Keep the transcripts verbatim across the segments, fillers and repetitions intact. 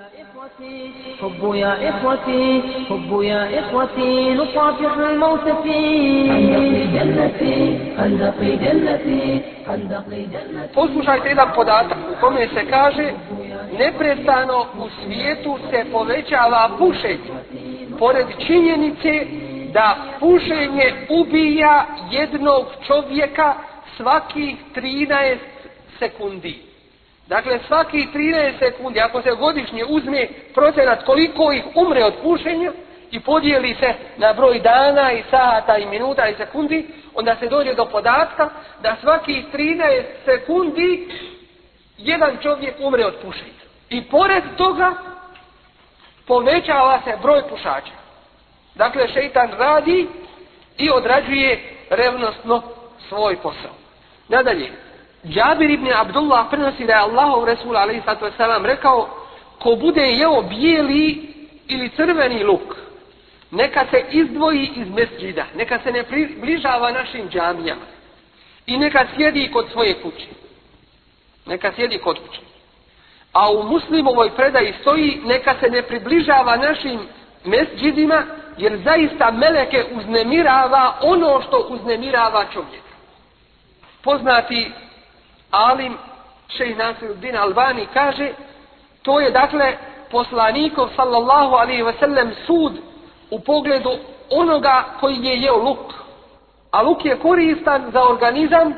حب يا إخوتي حب يا إخوتي نصافح الموت في خندق جنتي خندق جنتي خندق جنتي. Poslušajte jedan podatak u kome se kaže neprestano u svijetu se povećava pušenje. Pored činjenice da pušenje ubija jednog čovjeka svakih trinaest sekundi. Dakle, svaki trinaest sekundi, ako se godišnje uzme procenat koliko ih umre od pušenja i podijeli se na broj dana i sata i minuta i sekundi, onda se dođe do podatka da svaki trinaest sekundi jedan čovjek umre od pušenja. I pored toga povećava se broj pušača. Dakle, šejtan radi i odrađuje revnosno svoj posao. Nadalje, Džabir ibn Abdullah prenosi da je Allahov Resul alejhi salatu vesselam rekao: ko bude jeo bijeli ili crveni luk, neka se izdvoji iz mesdžida, neka se ne približava našim džamijama i neka sjedi kod svoje kuće. Neka sjedi kod kuće. A u Muslimovoj predaji stoji: neka se ne približava našim mesdžidima, jer zaista meleke uznemirava ono što uznemirava čovjeka. Poznati alim šejh Nasiruddin Albani kaže, to je dakle poslanikov sallallahu alejhi ve sellem sud u pogledu onoga koji je jeo luk. A luk je koristan za organizam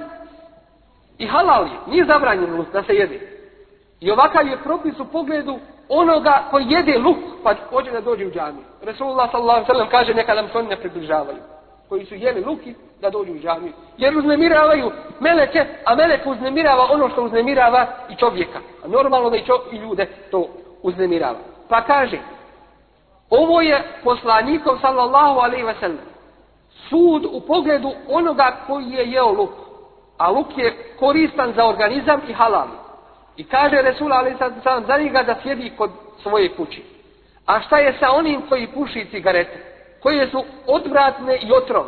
i halal je, nije zabranjen luk da se jede. I ovakav je propis u pogledu onoga koji jede luk pa hoće da dođe u džamiju. Resulullah sallallahu alejhi ve sellem kaže neka nam se oni ne približavaju, koji su jeli luki, da dođu u džamiju. Jer uznemiravaju meleke, a melek uznemirava ono što uznemirava i čovjeka. A normalno da i, čo, i ljude to uznemirava. Pa kaže, ovo je poslanikov sallallahu alejhi ve sellem sud u pogledu onoga koji je jeo luk. A luk je koristan za organizam i halal. I kaže Resul alejhi sallam za njega da sjedi kod svoje kuće. A šta je sa onim koji puši cigarete, koje su odvratne i otrovne?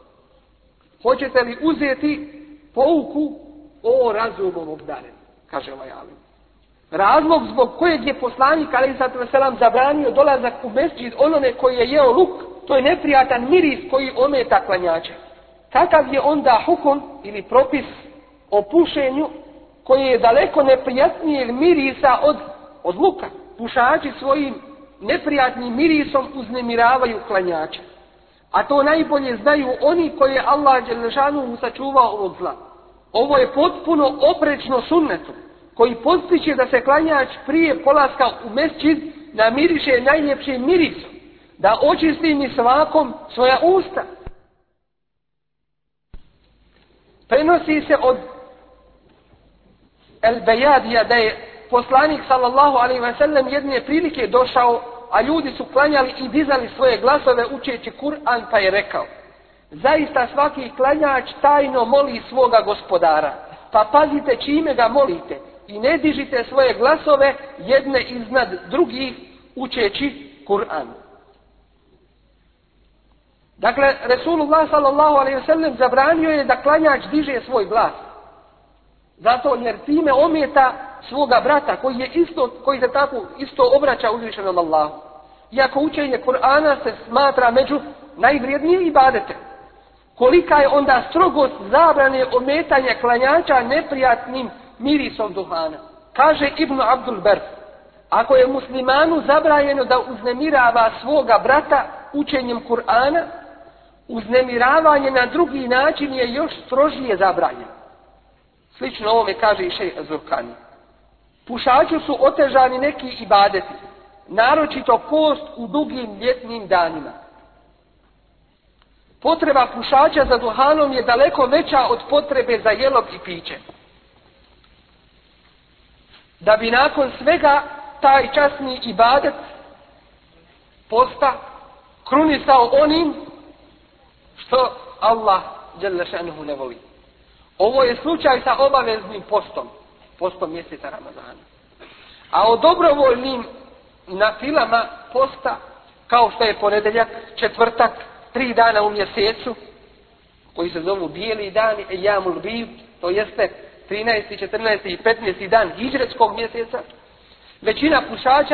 Hoćete li uzeti pouku o razumom obdaren? Kaže ovaj alim. Razlog zbog kojeg je poslanik alejhi salatu vesselam zabranio dolazak u mesdžid onome koji je jeo luk, to je neprijatan miris koji ometa klanjača. Kakav je onda hukum ili propis o pušenju koji je daleko neprijatnijeg mirisa od, od luka? Pušači svojim neprijatnim mirisom uznemiravaju klanjača. A to najbolje znaju oni koji je Allah dželle šanuhu sačuvao ovog zla. Ovo je potpuno oprečno sunnetu, koji postiče da se klanjač prije polaska u mesdžid namiriše najljepšim mirisom, da očisti mi svakom svoja usta. Prenosi se od El-Bejadija da je poslanik sallallahu alejhi ve sellem jedne prilike došao, a ljudi su klanjali i dizali svoje glasove učeći Kur'an, pa je rekao: zaista svaki klanjač tajno moli svoga gospodara, pa pazite čime ga molite i ne dižite svoje glasove jedne iznad drugih učeći Kur'an. Dakle, Resulullah sallallahu alejhi ve sellem zabranio je da klanjač diže svoj glas. Zato jer time ometa svoga brata koji je isto, koji se tako isto obraća uzvišenom Allahu. Iako učenje Kur'ana se smatra među najvrijednije ibadete. Kolika je onda strogost zabrane ometanja klanjača neprijatnim mirisom duhana? Kaže Ibn Abdul Ber, ako je muslimanu zabranjeno da uznemirava svoga brata učenjem Kur'ana, uznemiravanje na drugi način je još strožije zabranjeno. Slično ovome kaže i šejh Az-Zurkani. Pušaču su otežani neki ibadeti, naročito post u dugim ljetnim danima. Potreba pušača za duhanom je daleko veća od potrebe za jelog i piće. Da bi nakon svega taj časni ibadet posta krunisao onim što Allah dželle šanuhu ne voli. Ovo je slučaj sa obaveznim postom, postom mjeseca Ramazana. A o dobrovoljnim nafilama posta, kao što je ponedeljak, četvrtak, tri dana u mjesecu, koji se zovu bijeli dani, ejamul bid, to jeste trinaesti, četrnaesti i petnaesti dan hidžretskog mjeseca, većina pušača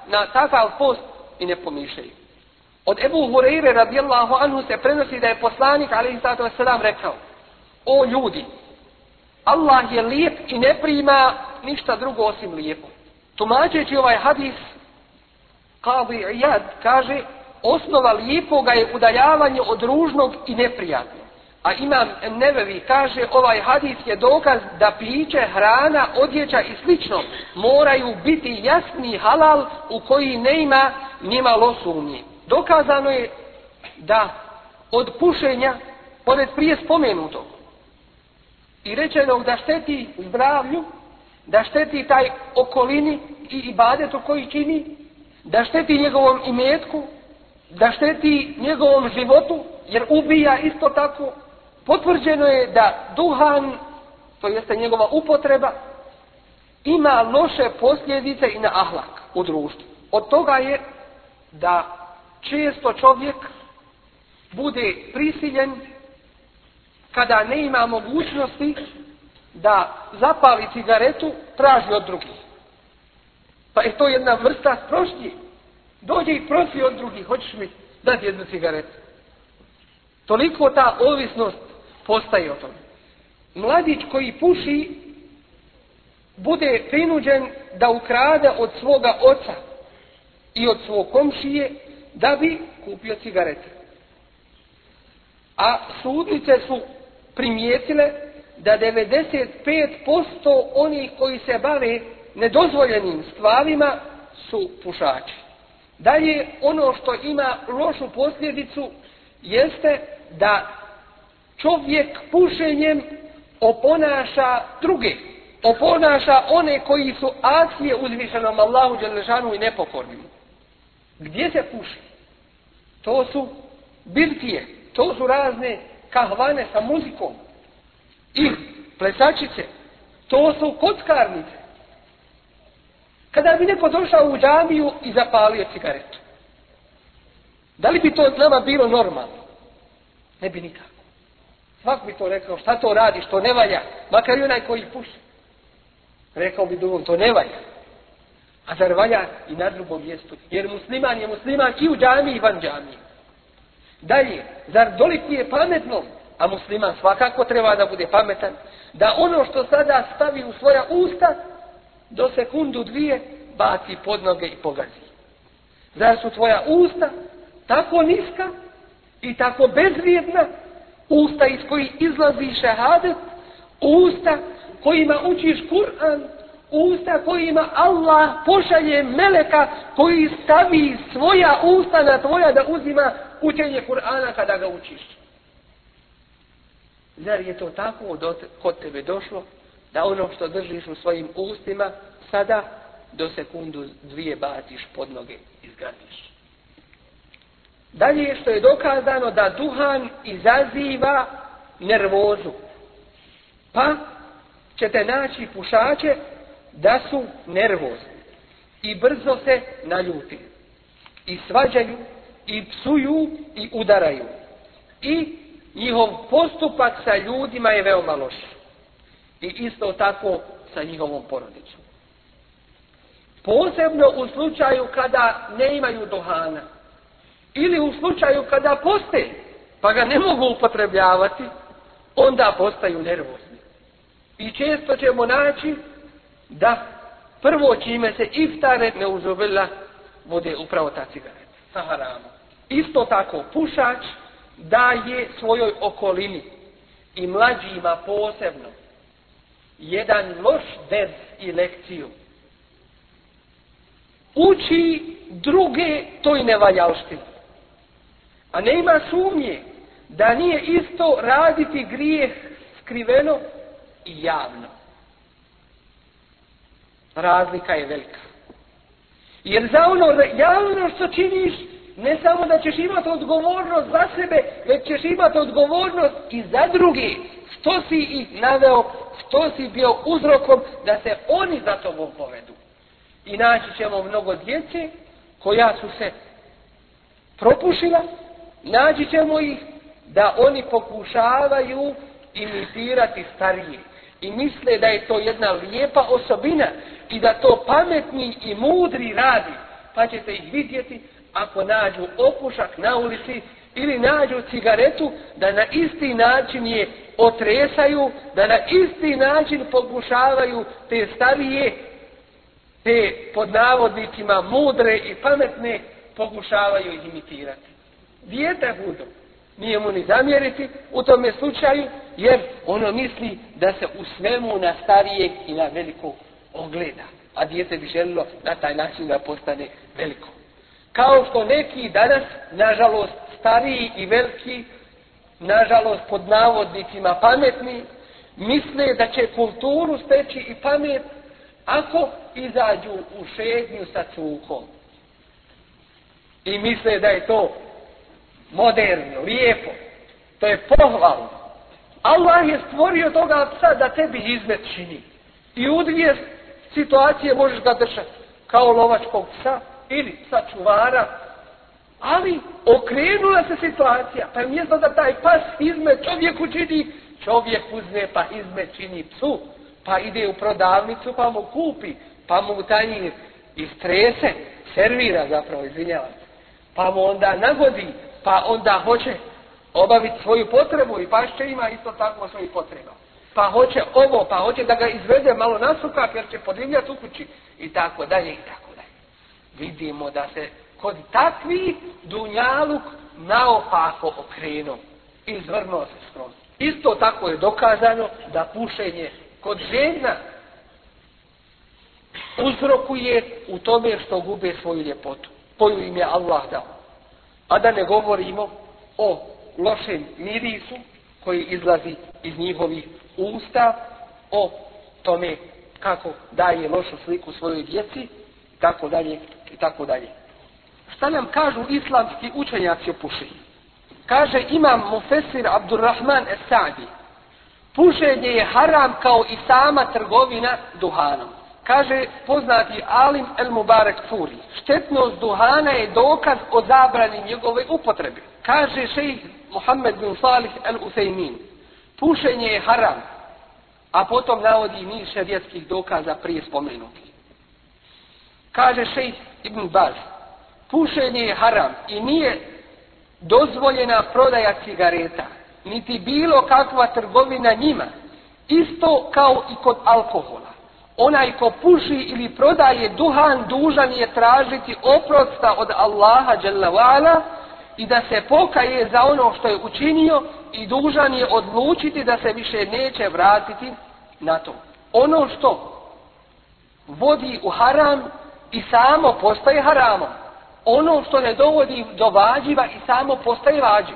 na takav post i ne pomišljaju. Od Ebu Hureyre radijallahu anhu se prenosi da je poslanik alejhi salatu vesselam rekao: o ljudi, Allah je lijep i ne prima ništa drugo osim lijepo. Tumačeći ovaj hadis, Qadi Iyad kaže: osnova lijepoga je udaljavanje od ružnog i neprijatnog. A Imam Nevevi kaže: ovaj hadis je dokaz da piće, hrana, odjeća i slično moraju biti jasni halal u koji ne ima nimalo sumnje. Dokazano je da od pušenja, pored prije spomenutog i rečenog da šteti zdravlju, da šteti taj okolini i ibadetu koji čini, da šteti njegovom imetku, da šteti njegovom životu, jer ubija isto tako, potvrđeno je da duhan, to jeste njegova upotreba, ima loše posljedice i na ahlak u društvu. Od toga je da često čovjek bude prisiljen, kada ne ima mogućnosti da zapali cigaretu, traži od drugih. Pa je to jedna vrsta prošnje. Dođe i prosi od drugih: hoćeš mi dati jednu cigaretu? Toliko ta ovisnost postaje o tome. Mladić koji puši bude prinuđen da ukrade od svoga oca i od svog komšije da bi kupio cigarete. A sudnice su primijetile da devedeset pet posto onih koji se bave nedozvoljenim stvarima su pušači. Dalje, ono što ima lošu posljedicu jeste da čovjek pušenjem oponaša druge, oponaša one koji su asije uzvišenom Allahu dželešanu i nepokornim. Gdje se puši? To su birtije, to su razne kahvane sa muzikom i plesačice, to su kockarnice. Kada bi neko došao u džamiju i zapalio cigaretu, da li bi to nama bilo normalno? Ne bi nikako. Svak bi to rekao: šta to radiš, to ne valja, makar i onaj koji puši. Rekao bi drugom: to ne valja. A zar valja i na drugom mjestu? Jer musliman je musliman i u džamiji i van džamiji. Dalje, zar dolikuje pametnom, a musliman svakako treba da bude pametan, da ono što sada stavi u svoja usta, do sekundu dvije baci pod noge i pogazi? Zar su tvoja usta tako niska i tako bezvrijedna, usta iz kojih izlazi šehadet, usta kojima učiš Kur'an, usta kojima Allah pošalje meleka koji stavi svoja usta na tvoja da uzima učenje Kur'ana kada ga učiš? Zar je to tako kod tebe došlo, da ono što držiš u svojim ustima sada do sekundu dvije baciš pod noge i zgaziš? Dalje, što je dokazano da duhan izaziva nervozu. Pa ćete naći pušače da su nervozni i brzo se naljuti i svađaju i psuju i udaraju. I njihov postupak sa ljudima je veoma loš. I isto tako sa njihovom porodicom. Posebno u slučaju kada ne imaju duhana. Ili u slučaju kada poste, pa ga ne mogu upotrebljavati, onda postaju nervozni. I često ćemo naći da prvo čime se iftare ne uzubila bude upravo ta cigareta sa haramom. Isto tako pušač daje svojoj okolini i mlađima posebno jedan loš ders i lekciju. Uči druge toj nevaljalštini. A ne ima sumnje da nije isto raditi grijeh skriveno i javno. Razlika je velika. Jer za ono javno što činiš, ne samo da ćeš imati odgovornost za sebe, već ćeš imati odgovornost i za druge. Što si ih naveo, što si bio uzrokom da se oni za tobom povedu. I naći ćemo mnogo djece koja su se propušila, naći ćemo ih da oni pokušavaju imitirati starije. I misle da je to jedna lijepa osobina i da to pametni i mudri radi. pa ćete ih vidjeti ako nađu opušak na ulici ili nađu cigaretu, da na isti način je otresaju, da na isti način pokušavaju te starije, te pod navodnicima mudre i pametne, pokušavaju ih imitirati. Dijete hudo, nije mu ni zamjeriti u tome slučaju, jer ono misli da se u svemu na starijeg i na veliko ogleda. A dijete bi želilo na taj način da postane veliko. Kao što neki danas, nažalost, stariji i veliki, nažalost pod navodnicima pametni, misle da će kulturu steći i pamet ako izađu u šetnju sa cukom. I misle da je to moderno, lijepo. To je pohvalno. Allah je stvorio toga psa da tebi izmet čini. I u dvije situacije možeš ga držati. Kao lovačkog psa ili psa čuvara. Ali okrenula se situacija. Pa umjesto da taj pas izmet čovjeku čini, čovjek uzme pa izmet čini psu. Pa ide u prodavnicu pa mu kupi. Pa mu tanjir istrese, servira zapravo, izvinjavam se. Pa mu onda nagodi, pa onda hoće obaviti svoju potrebu i pašće ima isto tako svoju potrebu. Pa hoće ovo, pa hoće da ga izvede malo na sukak jer će podivljati u kući i tako dalje i tako dalje. Vidimo da se kod takvi dunjaluk naopako okrenuo, izvrnuo se skroz. Isto tako je dokazano da pušenje kod žena uzrokuje u tome što gube svoju ljepotu, koju im je Allah dao. A da ne govorimo o lošem mirisu koji izlazi iz njihovih usta, o tome kako daje lošu sliku svojoj djeci, tako dalje i tako dalje. Šta nam kažu islamski učenjaci o pušenju? Kaže imam Mufesir Abdurrahman Es-Sa'di, pušenje je haram kao i sama trgovina duhanom. Kaže poznati alim El Mubarak Furi, štetnost duhana je dokaz o zabrani njegove upotrebe. Kaže šejh Muhammed bin Salih El Usejmin, pušenje je haram, a potom navodi niz šerijatskih dokaza prije spomenuti. Kaže šejh Ibn Baz, pušenje je haram i nije dozvoljena prodaja cigareta, niti bilo kakva trgovina njima, isto kao i kod alkohola. Onaj ko puši ili prodaje duhan dužan je tražiti oprosta od Allaha dželle ve ala i da se pokaje za ono što je učinio i dužan je odlučiti da se više neće vratiti na to. Ono što vodi u haram i samo postaje haramom. Ono što ne dovodi do vađiva i samo postaje vađiv.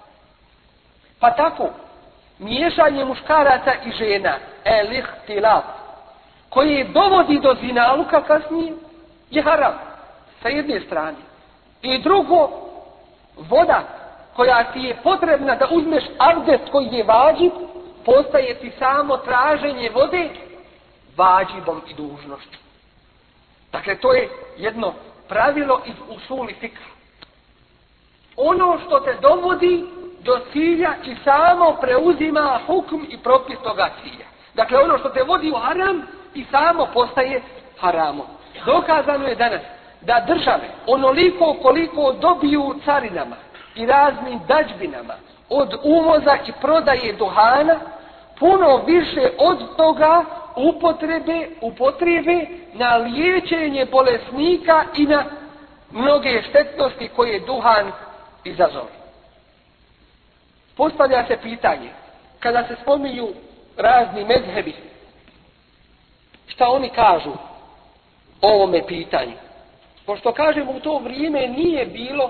Pa tako, miješanje muškaraca i žena, el-ihtilaf, koje dovodi do zinaluka kasnije, je haram, sa jedne strane. I drugo, voda koja ti je potrebna da uzmeš abdest koji je vađib, postaje ti samo traženje vode vađibom i dužnošću. Dakle, to je jedno pravilo iz usuli fikha. Ono što te dovodi do cilja i samo preuzima hukm i propis toga cilja. Dakle, ono što te vodi u haram i samo postaje haramom. Dokazano je danas da države onoliko koliko dobiju carinama i raznim dažbinama od uvoza i prodaje duhana, puno više od toga upotrebe, upotrebe na liječenje bolesnika i na mnoge štetnosti koje duhan izazove. Postavlja se pitanje, kada se spominju razni mezhebi, šta oni kažu o ovome pitanju? Pošto kažemo u to vrijeme nije bilo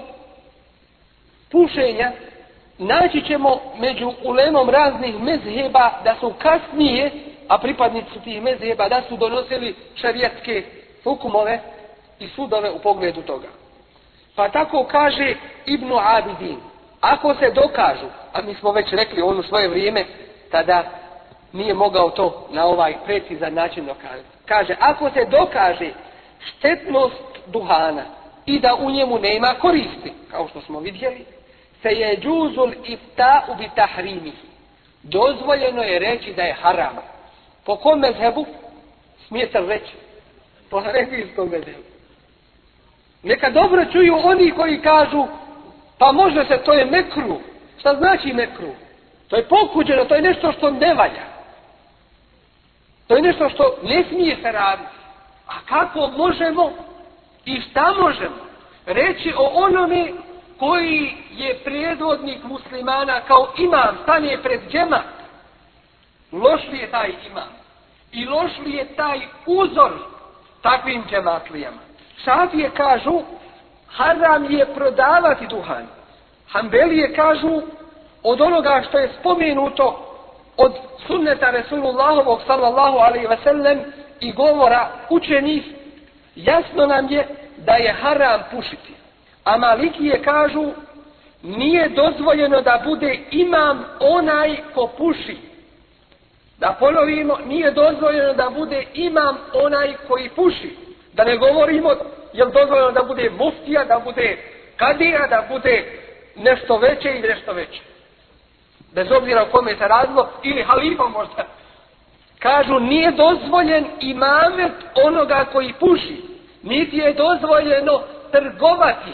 pušenja, naći ćemo među ulemom raznih mezheba da su kasnije, a pripadnici tih mezheba da su donosili šerijatske hukumove i sudove u pogledu toga. Pa tako kaže Ibn Abidin, ako se dokažu, a mi smo već rekli on u svoje vrijeme, tada nije mogao to na ovaj precizan način dokazati. Kaže, ako se dokaže štetnost duhana i da u njemu nema koristi, kao što smo vidjeli, se je džuzul ifta'u bi tahrimihi. Dozvoljeno je reći da je haram. Po kom mezhebu? Smijete li reći? Po hanefijskom mezhebu. Neka dobro čuju oni koji kažu, pa može se, to je mekruh. Šta znači mekruh? To je pokuđeno, to je nešto što ne valja. To je nešto što ne smije se raditi. A kako možemo i šta možemo reći o onome koji je predvodnik muslimana kao imam, stane pred džemat? Loš li je taj imam? I loš li je taj uzor takvim džematlijama? Šafije kažu, haram je prodavati duhan. Hanbelije kažu, od onoga što je spomenuto od sunneta Resulullahovog sallallahu alaihi ve sellem i govora učenih, jasno nam je da je haram pušiti. A Malikije kažu, nije dozvoljeno da bude imam onaj ko puši. Da ponovimo, nije dozvoljeno da bude imam onaj koji puši. Da ne govorimo, je li dozvoljeno da bude muftija, da bude kadija, da bude nešto veće ili nešto veće. Bez obzira o kome se radilo, ili halifa možda. Kažu, nije dozvoljen imamet onoga koji puši. Niti je dozvoljeno trgovati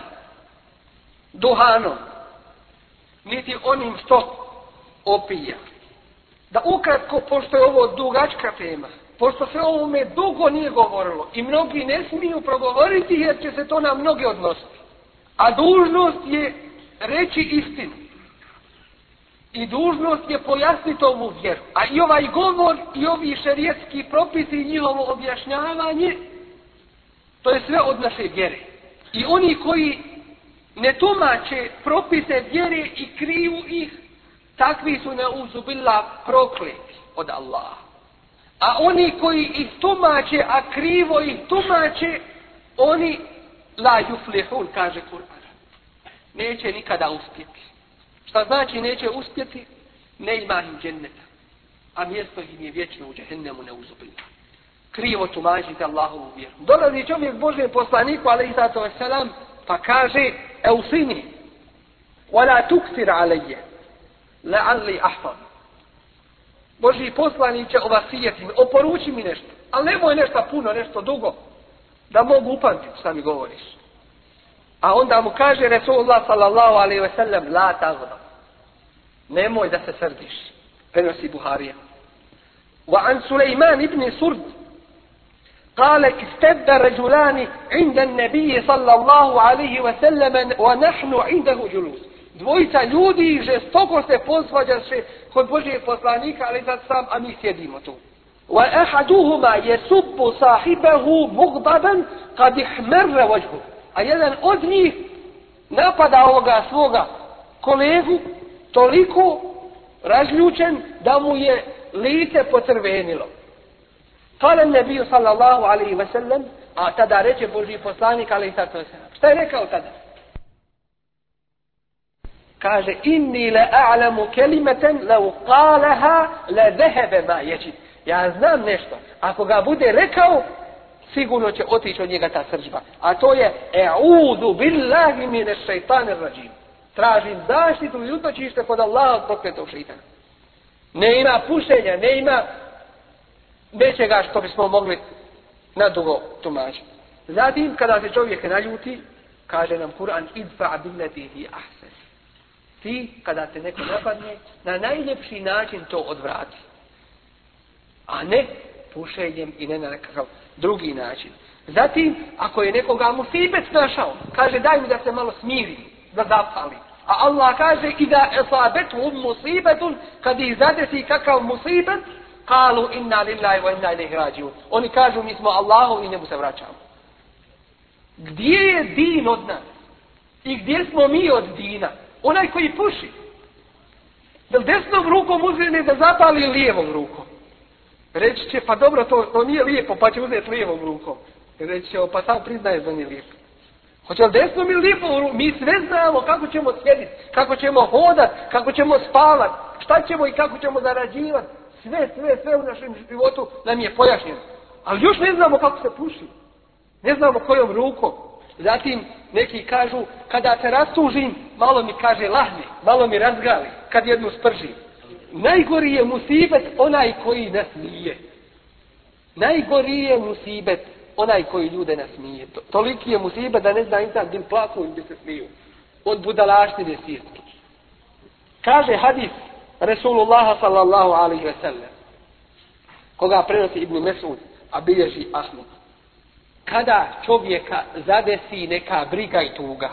duhanom. Niti onim što opija. Da ukratko, pošto je ovo dugačka tema, pošto se ovome dugo nije govorilo i mnogi ne smiju progovoriti jer će se to na mnoge odnositi. A dužnost je reći istinu. I dužnost je pojasniti ovu vjeru. A i ovaj govor i ovi šerijetski propisi i njihovo objašnjavanje, to je sve od naše vjere. I oni koji ne tumače propise vjere i kriju ih, takvi su neuzubillah prokleti od Allaha. A oni koji ih tumače, a krivo ih tumače, oni la yuflihun, kaže Kur'an. Neće nikada uspjeti. Šta znači neće uspjeti? Ne ima im dženneta. A mjesto im je vječno u džehennemu neuzubillah. Krivo tumačite Allahovu vjeru. Dolazi čovjek Božjem poslaniku, alejhi salatu vesselam, pa kaže, eusini, wala tuksir alejje, la'alli ahfam. Božji poslaniće, ovasijeti mi, oporuči mi nešto. Ali nemoj nešto puno, nešto dugo, da mogu upamtiti šta mi govoriš. A onda mu kaže Resulullah sallallahu alaihi ve sellem, la tagda. Nemoj da se srdiš. Prenosi Buharija. Wa an Sulejman ibn Surd, قال استبدى رجلان عند النبي صلى الله عليه وسلم ونحن عنده جلوس. Dvojica ljudi žestoko se posvađaše kod Božijeg poslanika, ali sad sam, a mi sjedimo tu. وَأَحَدُهُمَا يَسُبُّ صَاحِبَهُ مُغْضَبًا قَدْ احْمَرَّ وَجْهُهُ. A jedan od njih napada ovoga svoga kolegu toliko razljučen da mu je lice pocrvenilo. Kale nebiju sallallahu alaihi ve sellem, a tada reče Božji poslanik alaihi sallallahu alaihi ve sellem. Šta je rekao tada? Kaže, inni la a'lamu kelimeten lau qalaha la zehebe ma ječit. Ja znam nešto. Ako ga bude rekao, sigurno će otići od njega ta srdžba. A to je, e'udu billahi mine šeitanir rađim. Tražim zaštitu i utočište kod Allaha od prokletog šeitana. Ne ima pušenja, ne ima nečega što bismo mogli nadugo tumačiti. Zatim, kada se čovjek naljuti, kaže nam Kur'an, idfa billati hi ahsan. Ti, kada te neko napadne, na najljepši način to odvrati. A ne pušenjem i ne na nekakav drugi način. Zatim, ako je nekoga musibet našao, kaže daj mi da se malo smiri, da zapali. A Allah kaže i da esabetu musibetun, kad ih zadesi kakav musibet, kalu inna lillahi wa inna ilaihi rađiun. Oni kažu mi smo Allahu i njemu se vraćamo. Gdje je din od nas? I gdje smo mi od dina? Onaj koji puši. Da li desnom rukom uzme da zapali lijevom rukom? Reći će, pa dobro, to, to nije lijepo, pa će uzeti lijevom rukom. Reći će, pa sam priznaje da nije lijepo. Hoće li desnom ili lijevom rukom? Mi sve znamo kako ćemo sjediti, kako ćemo hodati, kako ćemo spavati, šta ćemo i kako ćemo zarađivati. Sve, sve, sve u našem životu nam je pojašnjeno. Ali još ne znamo kako se puši. Ne znamo kojom rukom. Zatim neki kažu, kada te rastužim, malo mi kaže lahne, malo mi razgali, kad jednu spržim. Najgori je musibet onaj koji nas nije. Najgori je musibet onaj koji ljude nasmije. To, toliki je musiba da ne zna insan bil plaku ili bi se smiju. Od budalaštine svjetske. Kaže hadis Resulullaha sallallahu alaihi ve sellem, koga prenosi Ibn Mesud, a bilježi Ahmed. Kada čovjeka zadesi neka briga i tuga,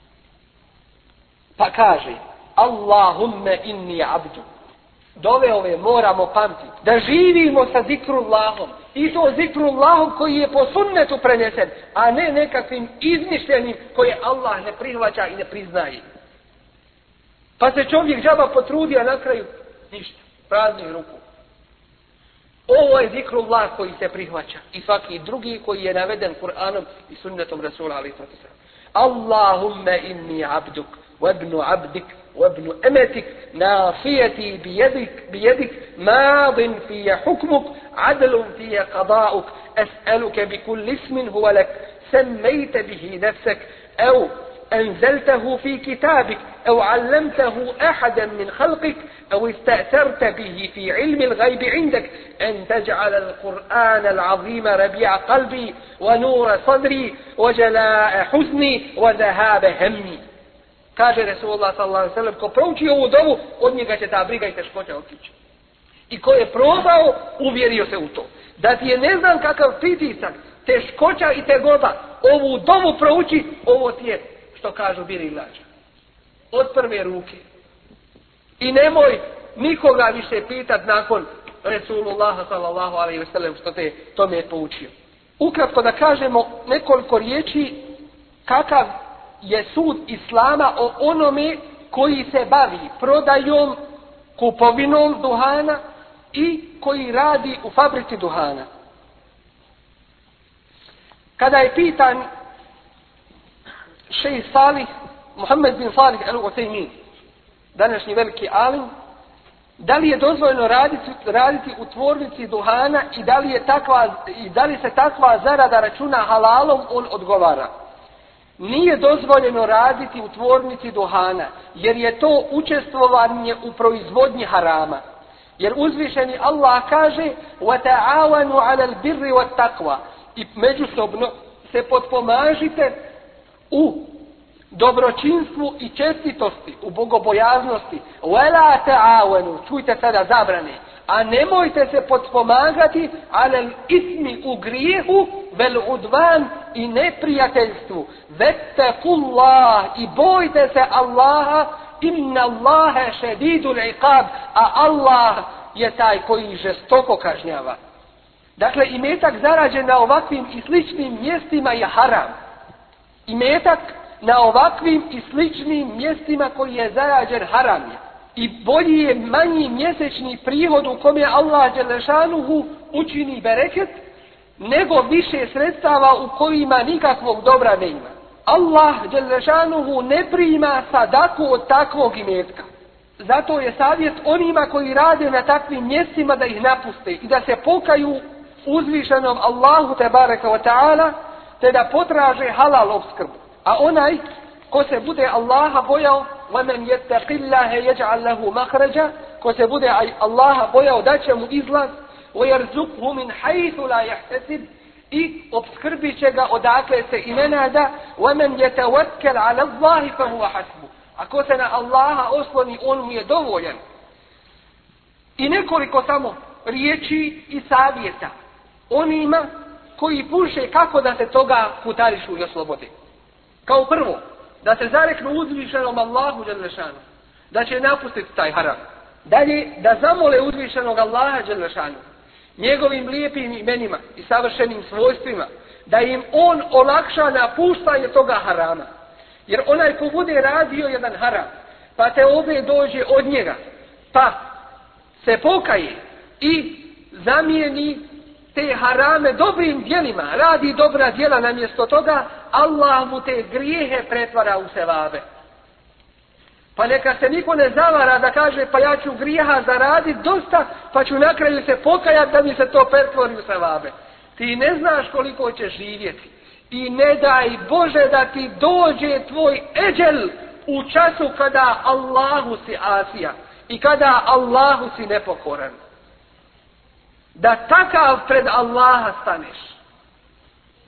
pa kaže Allahumme inni abdu. Dove ove moramo pamtiti. Da živimo sa zikrullahom. I to zikrullahom koji je po sunnetu prenesen, a ne nekakvim izmišljenim koje Allah ne prihvaća i ne priznaje. Pa se čovjek džaba potrudi, a na kraju ništa. Praznih ruku. Ovo je zikrullah koji se prihvaća. I svaki drugi koji je naveden Kur'anom i sunnetom Rasula alaihi sallam. Allahumme inni abduk. وابن عبدك وابن أمتك ناصيتي بيدك بيدك ماض في حكمك عدل في قضاؤك أسألك بكل اسم هو لك سميت به نفسك أو أنزلته في كتابك أو علمته أحدا من خلقك أو استأثرت به في علم الغيب عندك أن تجعل القرآن العظيم ربيع قلبي ونور صدري وجلاء حزني وذهاب همي. Kaže Resulullah sallallahu alejhi ve sellem, ko prouči ovu dovu, od njega će ta briga i teškoća otići. I ko je probao, uvjerio se u to. Da ti je ne znam kakav pritisak, teškoća i tegoba, ovu dovu prouči, ovo ti je, što kažu, biri lađa. Od prve ruke. I nemoj nikoga više pitat nakon Resulullah sallallahu alejhi ve sellem što te tome je poučio. Ukratko da kažemo nekoliko riječi kakav je sud Islama o onome koji se bavi prodajom, kupovinom duhana i koji radi u fabrici duhana. Kada je pitan šejh Salih, Muhammed bin Salih al-Utejmin, današnji veliki alim, da li je dozvoljeno raditi, raditi u tvornici duhana i da li, je takva, i da li se takva zarada računa halalom, on odgovara. Nije dozvoljeno raditi u tvornici duhana, jer je to učestvovanje u proizvodnji harama. Jer uzvišeni Allah kaže وَتَعَوَنُوا عَلَى الْبِرِّ وَالتَّقْوَى i međusobno se potpomažite u dobročinstvu i čestitosti, u bogobojaznosti. وَلَا تَعَوَنُوا čujte sada zabrane. A nemojte se potpomagati alel ismi u grijehu, vel udvan i neprijateljstvu. Vettekullah i bojte se Allaha, inna Allahe šedidul iqab, a Allah je taj koji žestoko kažnjava. Dakle, imetak zarađen na ovakvim i sličnim mjestima je haram. Imetak na ovakvim i sličnim mjestima koji je zarađen haram je. I bolji je manji mjesečni prihod u kome Allah dželešanuhu učini bereket, nego više sredstava u kojima nikakvog dobra ne ima. Allah dželešanuhu ne prima sadaku od takvog imetka. Zato je savjet onima koji rade na takvim mjestima da ih napuste i da se pokaju uzvišenom Allahu tebareka wa ta'ala, te da potraže halal opskrbu. A onaj ko se bude Allaha bojao, وَمَنْ يَتَّقِ اللَّهَ يَجْعَلْ لَهُ مَخْرَجًا, ko se bude Allaha bojao, daće mu izlaz, وَيَرْزُقْهُ مِنْ حَيْثُ لَا يَحْتَسِبْ i obskrbit će ga odakle se i ne nada, وَمَنْ يَتَوَكَّلْ عَلَى اللَّهِ فَهُوَ حَسْبُ. Ako se na Allaha osloni, on mu je dovoljan. I nekoliko samo riječi i savjeta onima koji puše kako da se toga putarišu i oslobode. Kao prvo, da se zareknu uzvišenom Allahu dželešanu, da će napustiti taj haram. Dalje, da zamole uzvišenog Allaha dželešanu, njegovim lijepim imenima i savršenim svojstvima, da im on olakša napuštanje toga harama. Jer onaj ko bude radio jedan haram, pa te ovdje dođe od njega, pa se pokaje i zamijeni te harame dobrim djelima, radi dobra djela namjesto toga, Allah mu te grijehe pretvara u sevabe. Pa neka se niko ne zavara da kaže pa ja ću grijeha zaraditi dosta, pa ću na kraju se pokajati da mi se to pretvori u sevabe. Ti ne znaš koliko ćeš živjeti. I ne daj Bože da ti dođe tvoj eđel u času kada Allahu si asija i kada Allahu si nepokoran. Da takav pred Allaha staneš.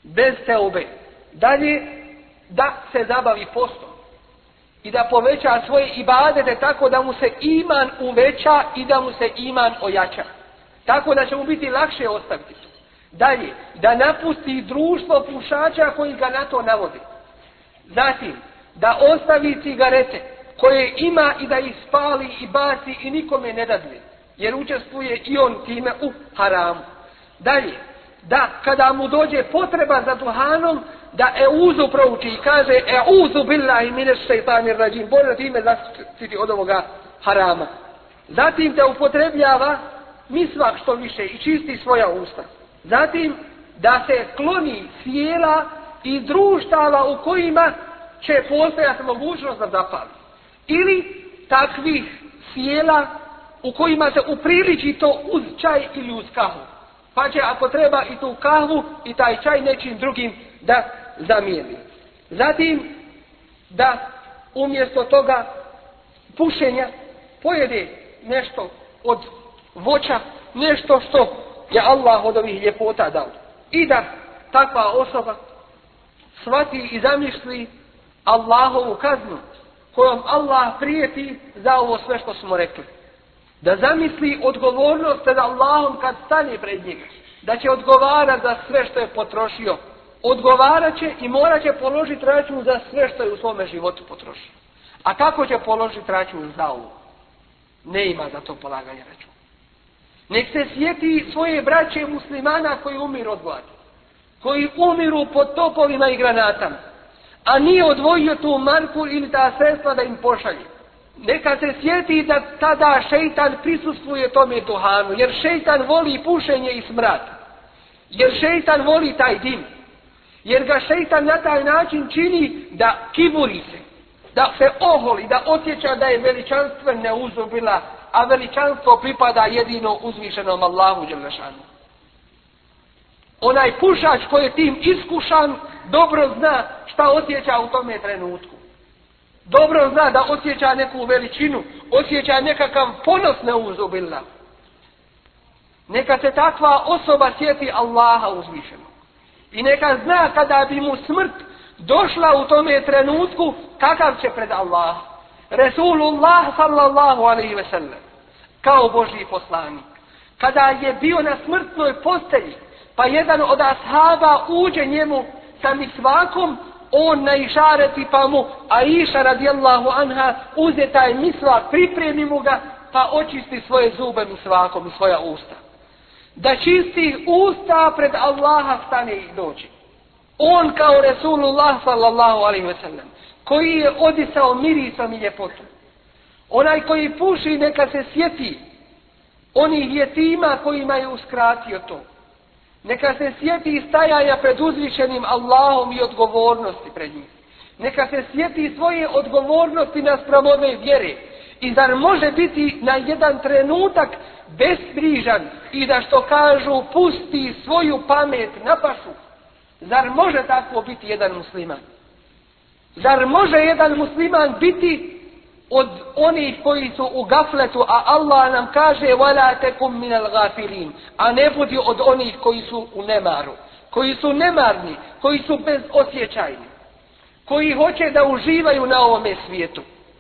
bez teube. Dalje, da se zabavi postom i da poveća svoje ibadete tako da mu se iman uveća i da mu se iman ojača. Tako da će mu biti lakše ostaviti to. Dalje, da napusti društvo pušača koji ga na to navodi. Zatim, da ostavi cigarete koje ima i da ih spali i baci i nikome ne dadne, jer učestvuje i on time u haramu. Dalje, da kada mu dođe potreba za duhanom, da euzu prouči i kaže euzu billahi mineš šeitanir rajim, Bože time zaštiti od ovoga harama. Zatim da upotrebljava misvak što više i čisti svoja usta. Zatim da se kloni sjela i društava u kojima će postojati mogućnost da zapali. Ili takvih sjela u kojima se upriliči to uz čaj ili uz kahvu. Pa će ako treba i tu kahvu i taj čaj nečim drugim da zamijeni. Zatim da umjesto toga pušenja pojede nešto od voća, nešto što je Allah od ovih ljepota dao. I da takva osoba shvati i zamisli Allahovu kaznu kojom Allah prijeti za ovo sve što smo rekli. Da zamisli odgovornost pred Allahom kad stane pred njega. Da će odgovarati za sve što je potrošio. Odgovarat će i morat će položiti račun za sve što je u svome životu potrošio. A kako će položiti račun za ovo? Ne ima za to polaganje računa. Nek se sjeti svoje braće muslimana koji umiru od gladi. Koji umiru pod topovima i granatama. A nije odvojio tu marku ili ta sredstva da im pošalje. Neka se sjeti da tada šeitan prisustvuje tome duhanu. Jer šeitan voli pušenje i smrad. Jer šeitan voli taj dim. Jer ga šeitan na taj način čini da kiburi se. Da se oholi, da osjeća da je veličanstven neuzubila. A veličanstvo pripada jedino uzvišenom Allahu dželešanu. Onaj pušač koji je tim iskušan dobro zna šta osjeća u tome trenutku. Dobro zna da osjeća neku veličinu, osjeća nekakav ponos neuzubila. Neka se takva osoba sjeti Allaha uzvišenog. I neka zna kada bi mu smrt došla u tome trenutku kakav će pred Allah. Resulullah sallallahu alaihi ve sellem kao Božji poslanik. Kada je bio na smrtnoj postelji, pa jedan od ashaba uđe njemu sa misvakom, on naišareti pa mu Aisha radijallahu anha uze taj misvak, pripremi mu ga, pa očisti svoje zube misvakom i svoja usta. Da čisti usta pred Allaha stane i dođe. On kao Resulullah sallallahu alaihi ve sellem, koji je odisao mirisom i ljepotom. Onaj koji puši neka se sjeti onih jetima kojima je uskratio to. Neka se sjeti stajanja pred uzvišenim Allahom i odgovornosti pred njim. Neka se sjeti svoje odgovornosti naspram ove vjere. I zar može biti na jedan trenutak bezbrižan i da što kažu pusti svoju pamet na pašu? Zar može tako biti jedan musliman? Zar može jedan musliman biti od onih koji su u gafletu, a Allah nam kaže وَلَا تَكُمْ مِنَ الْغَافِلِينَ, a ne budi od onih koji su u nemaru, koji su nemarni, koji su bezosjećajni, koji hoće da uživaju na ovome svijetu,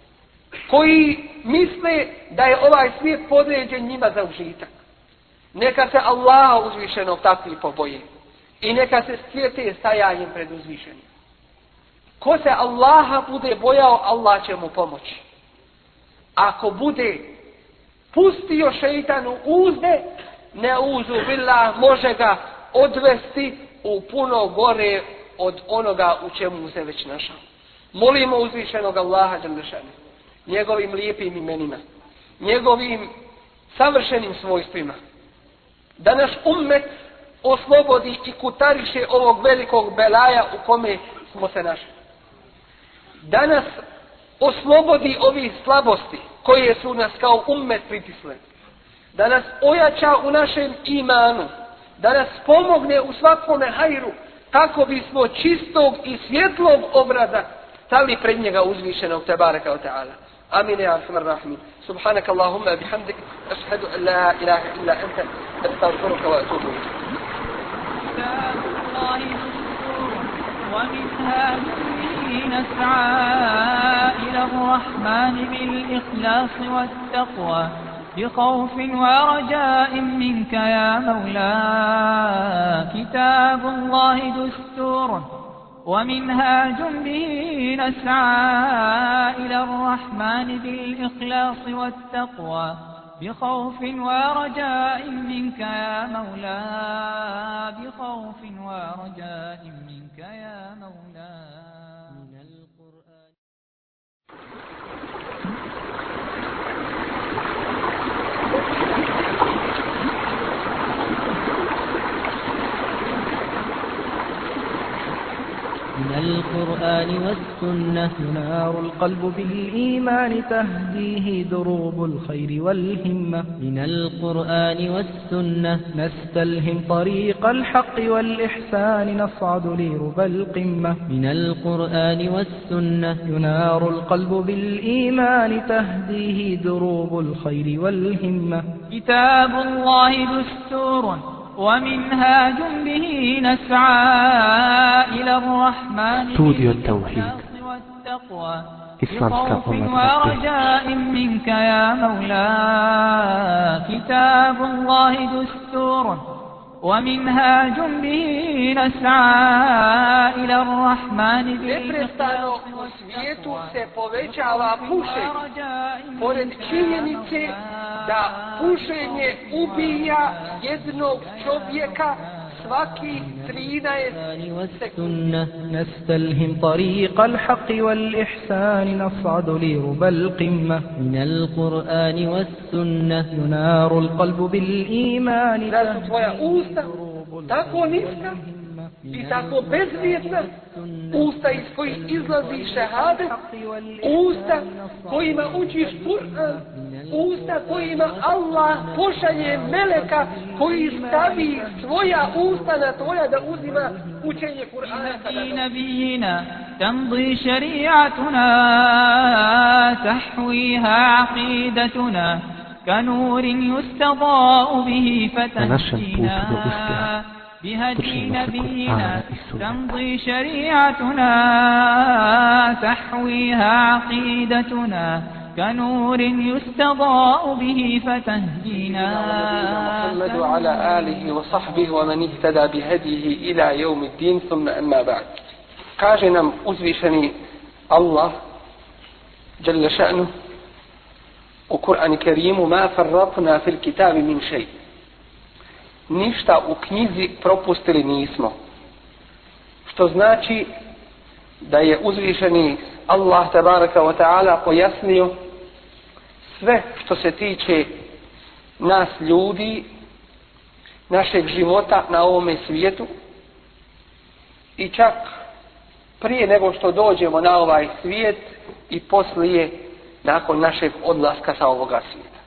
koji misle da je ovaj svijet podređen njima za užitak. Neka se Allaha uzvišenog takvi poboje i neka se sjete stajanjem pred uzvišenim. Ko se Allaha bude bojao, Allah će mu pomoći. Ako bude pustio šeitanu uzde, ne uzu billah, može ga odvesti u puno gore od onoga u čemu se već našao. Molimo uzvišenog Allaha dželešanu, njegovim lijepim imenima, njegovim savršenim svojstvima, da naš ummet oslobodi i kutariše ovog velikog belaja u kome smo se našli. Da nas oslobodi ovih slabosti koje su nas kao ummet pritisle. Da nas ojača u našem imanu. Da nas pomogne u svakome hajru kako bismo čistog i svjetlog obraza stali pred njega uzvišenog tebareka wa ta'ala. Amin ya arhamar rahimin. Subhanaka Allahumma bihamdik, ashhadu an la ilaha illa anta, astaghfiruka wa atubu ilayk. ومنها به نسعى إلى الرحمن بالإخلاص والتقوى بخوف ورجاء منك يا مولاي كتاب الله دستور ومنهاج به نسعى إلى الرحمن بالإخلاص والتقوى بخوف ورجاء منك يا مولاي بخوف ورجاء منك يا مولاي من القرآن. من القرآن والسنة ينار القلب بالإيمان تهديه دروب الخير والهمة. من القرآن والسنة نستلهم طريق الحق والإحسان نصعد لربى القمة. من القرآن والسنة ينار القلب بالإيمان تهديه دروب الخير والهمة. كتاب الله دستور ومنهاج به نسعى إلى الرحمن بالإخلاص والتقوى بخوف ورجاء منك يا مولاي كتاب الله دستور ومنهاج به نسعى إلى الرحمن بالإخلاص svijetu se povećava pušenje, pored činjenice da pušenje ubija jednog čovjeka svaki trinaest sekundi. نستلهم طريق الحق والإحسان نصعد لربى القمة. من القرآن والسنة ينار القلب بالإيمان Da su tvoja usta tako niska i tako bezvrijedna, usta iz kojih izlazi šehadet, usta kojima učiš Kur'an, usta kojima Allah pošalje meleka koji stavi svoja usta na tvoja da uzima učenje Kur'ana. نبينا تمضي شريعتنا تحويها عقيدتنا كنور يستضاء به فتهدينا بهدي نبينا تمضي شريعتنا تحويها عقيدتنا كنور يستضاء به فتهدينا. محمد وعلى آله وصحبه ومن اهتدى بهديه إلى يوم الدين ثم أما بعد. kaže nam uzvišeni Allah dželle ša'nu u Kur'anu Kerimu ma farratna fil kitabi min shay. Ništa u knjizi propustili nismo. Što znači da je uzvišeni Allah tabaraka wa ta'ala pojasnio sve što se tiče nas ljudi, našeg života na ovome svijetu i čak prije nego što dođemo na ovaj svijet i poslije nakon našeg odlaska sa ovoga svijeta.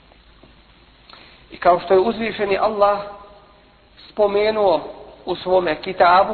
I kao što je uzvišeni Allah spomenuo u svome kitabu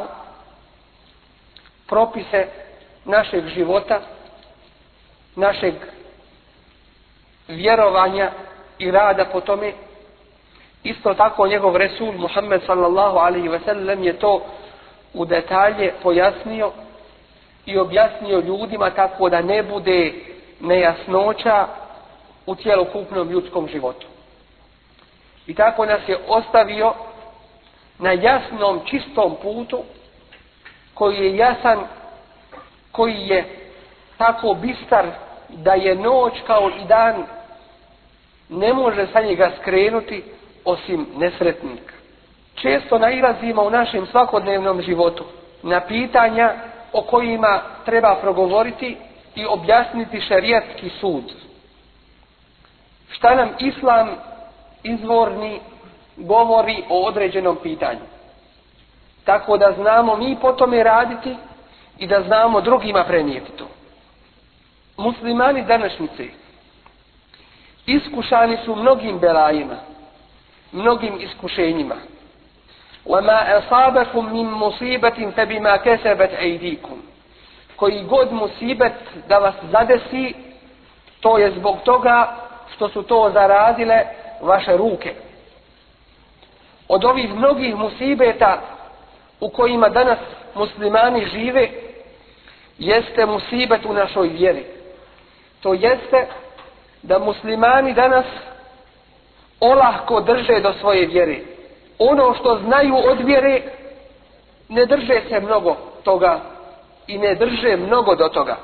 propise našeg života, našeg vjerovanja i rada po tome, isto tako njegov Resul Muhammed sallallahu alaihi ve sellem je to u detalje pojasnio i objasnio ljudima tako da ne bude nejasnoća u cjelokupnom ljudskom životu. I tako nas je ostavio na jasnom, čistom putu koji je jasan, koji je tako bistar da je noć kao i dan ne može sa njega skrenuti osim nesretnika. Često nailazimo u našem svakodnevnom životu na pitanja o kojima treba progovoriti i objasniti šerijatski sud. Šta nam Islam izvorni govori o određenom pitanju. Tako da znamo mi po tome raditi i da znamo drugima prenijeti to. Muslimani današnjice iskušani su mnogim belajima, mnogim iskušenjima. وَمَا أَصَابَكُمْ مِنْ مُصِيبَةٍ فَبِمَا كَسَبَتْ أَيْدِيكُمْ. Koji god musibet da vas zadesi, to je zbog toga što su to zaradile vaše ruke. Od ovih mnogih musibeta u kojima danas muslimani žive jeste musibet u našoj vjeri. To jeste da muslimani danas olahko drže do svoje vjere. Ono što znaju od vjere ne drže se mnogo toga i ne drže mnogo do toga.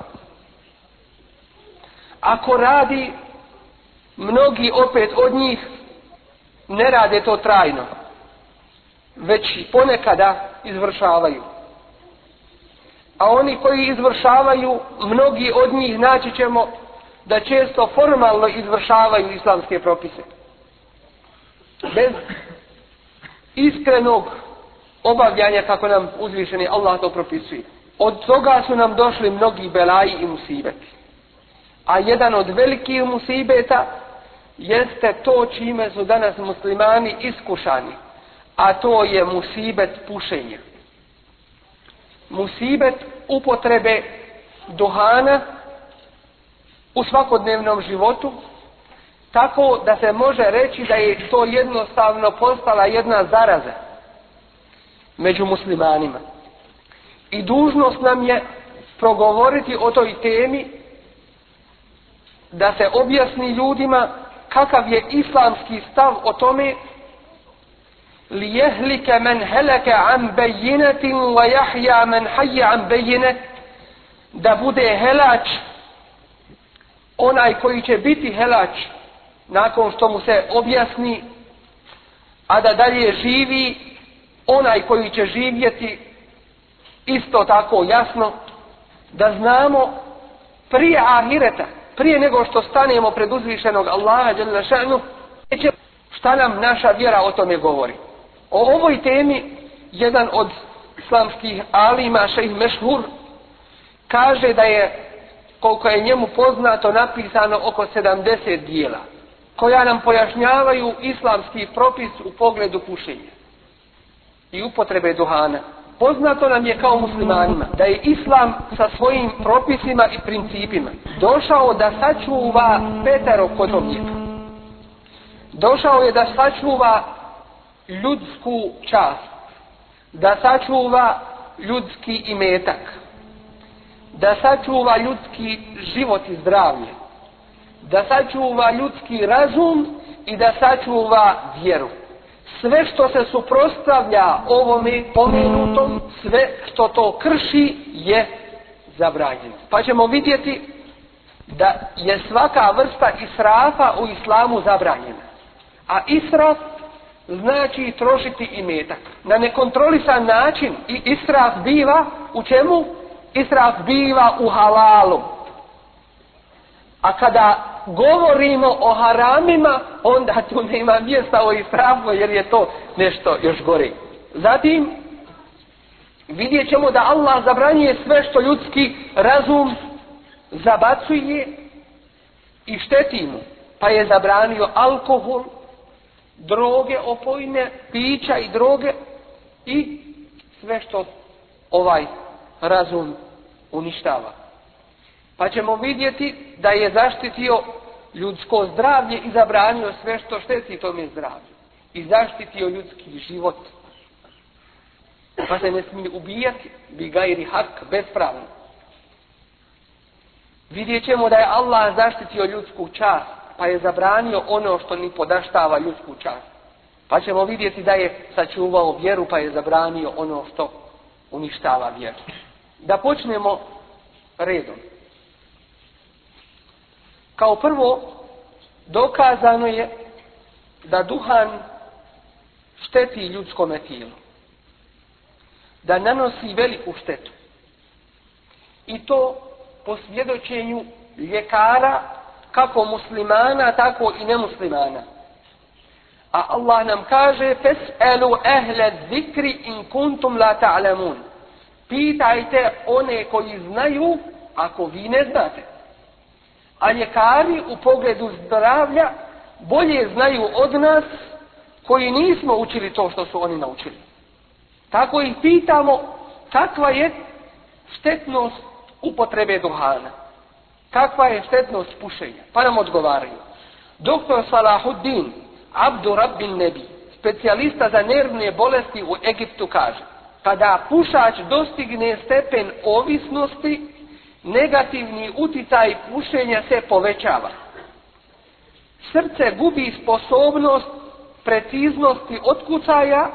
Ako radi, mnogi opet od njih ne rade to trajno, već ponekada izvršavaju. A oni koji izvršavaju, mnogi od njih naći ćemo da često formalno izvršavaju islamske propise. Bez iskrenog obavljanja kako nam uzvišeni Allah to propisuje. Od toga su nam došli mnogi belaji i musibeti. A jedan od velikih musibeta jeste to čime su danas muslimani iskušani, a to je musibet pušenja. Musibet upotrebe duhana u svakodnevnom životu, tako da se može reći da je to jednostavno postala jedna zaraza među muslimanima. I dužnost nam je progovoriti o toj temi, da se objasni ljudima kakav je islamski stav o tome. لِيَهْلِكَ مَنْ هَلَكَ عَنْ بَيِّنَةٍ وَيَحْيَا مَنْ حَيَّ عَنْ بَيِّنَةٍ, da bude helač onaj koji će biti helač nakon što mu se objasni, a da dalje živi onaj koji će živjeti isto tako jasno, da znamo prije ahireta, prije nego što stanemo pred uzvišenog Allaha dželle šanu, šta nam naša vjera o tome govori. O ovoj temi jedan od islamskih alima, šejh Mešhur, kaže da je, koliko je njemu poznato, napisano oko sedamdeset dijela koja nam pojašnjavaju islamski propis u pogledu pušenja i upotrebe duhana. Poznato nam je kao muslimanima da je islam sa svojim propisima i principima došao da sačuva petero kotovnika. Došao je da sačuva ljudsku čast, da sačuva ljudski imetak, da sačuva ljudski život i zdravlje, da sačuva ljudski razum i da sačuva vjeru. Sve što se suprotstavlja ovome pomenutom, sve što to krši je zabranjeno. Pa ćemo vidjeti da je svaka vrsta israfa u islamu zabranjena. A israf znači trošiti imetak na nekontrolisan način. I israf biva u čemu? Israf biva u halalu. A kada govorimo o haramima, onda tu nema mjesta o israfu, jer je to nešto još gore. Zatim vidjet ćemo da Allah zabranjuje sve što ljudski razum zabacuje i šteti mu. Pa je zabranio alkohol, droge opojne, pića i droge i sve što ovaj razum uništava. Pa ćemo vidjeti da je zaštitio ljudsko zdravlje i zabranio sve što šteti tome zdravlju. I zaštitio ljudski život. Pa se ne smije ubijati bi gajri hak, bespravno. Vidjet ćemo da je Allah zaštitio ljudsku čast, pa je zabranio ono što ni podaštava ljudsku čast. Pa ćemo vidjeti da je sačuvao vjeru, pa je zabranio ono što uništava vjeru. Da počnemo redom. Kao prvo, dokazano je da duhan šteti ljudskome tijelu. Da nanosi veliku štetu. I to po svjedočenju ljekara, kako muslimana, tako i nemuslimana. A Allah nam kaže: "Fes'alu ahla zikri in kuntum la ta'lamun." Pitajte one koji znaju, ako vi ne znate. A ljekari u pogledu zdravlja bolje znaju od nas koji nismo učili to što su oni naučili. Tako ih pitamo kakva je štetnost upotrebe duhana. Kakva je štetnost pušenja? Pa nam odgovaraju. Doktor Salahuddin Abdu Rabbin Nebi, specijalista za nervne bolesti u Egiptu, kaže: kada pušač dostigne stepen ovisnosti, negativni utjecaj pušenja se povećava. Srce gubi sposobnost preciznosti otkucaja,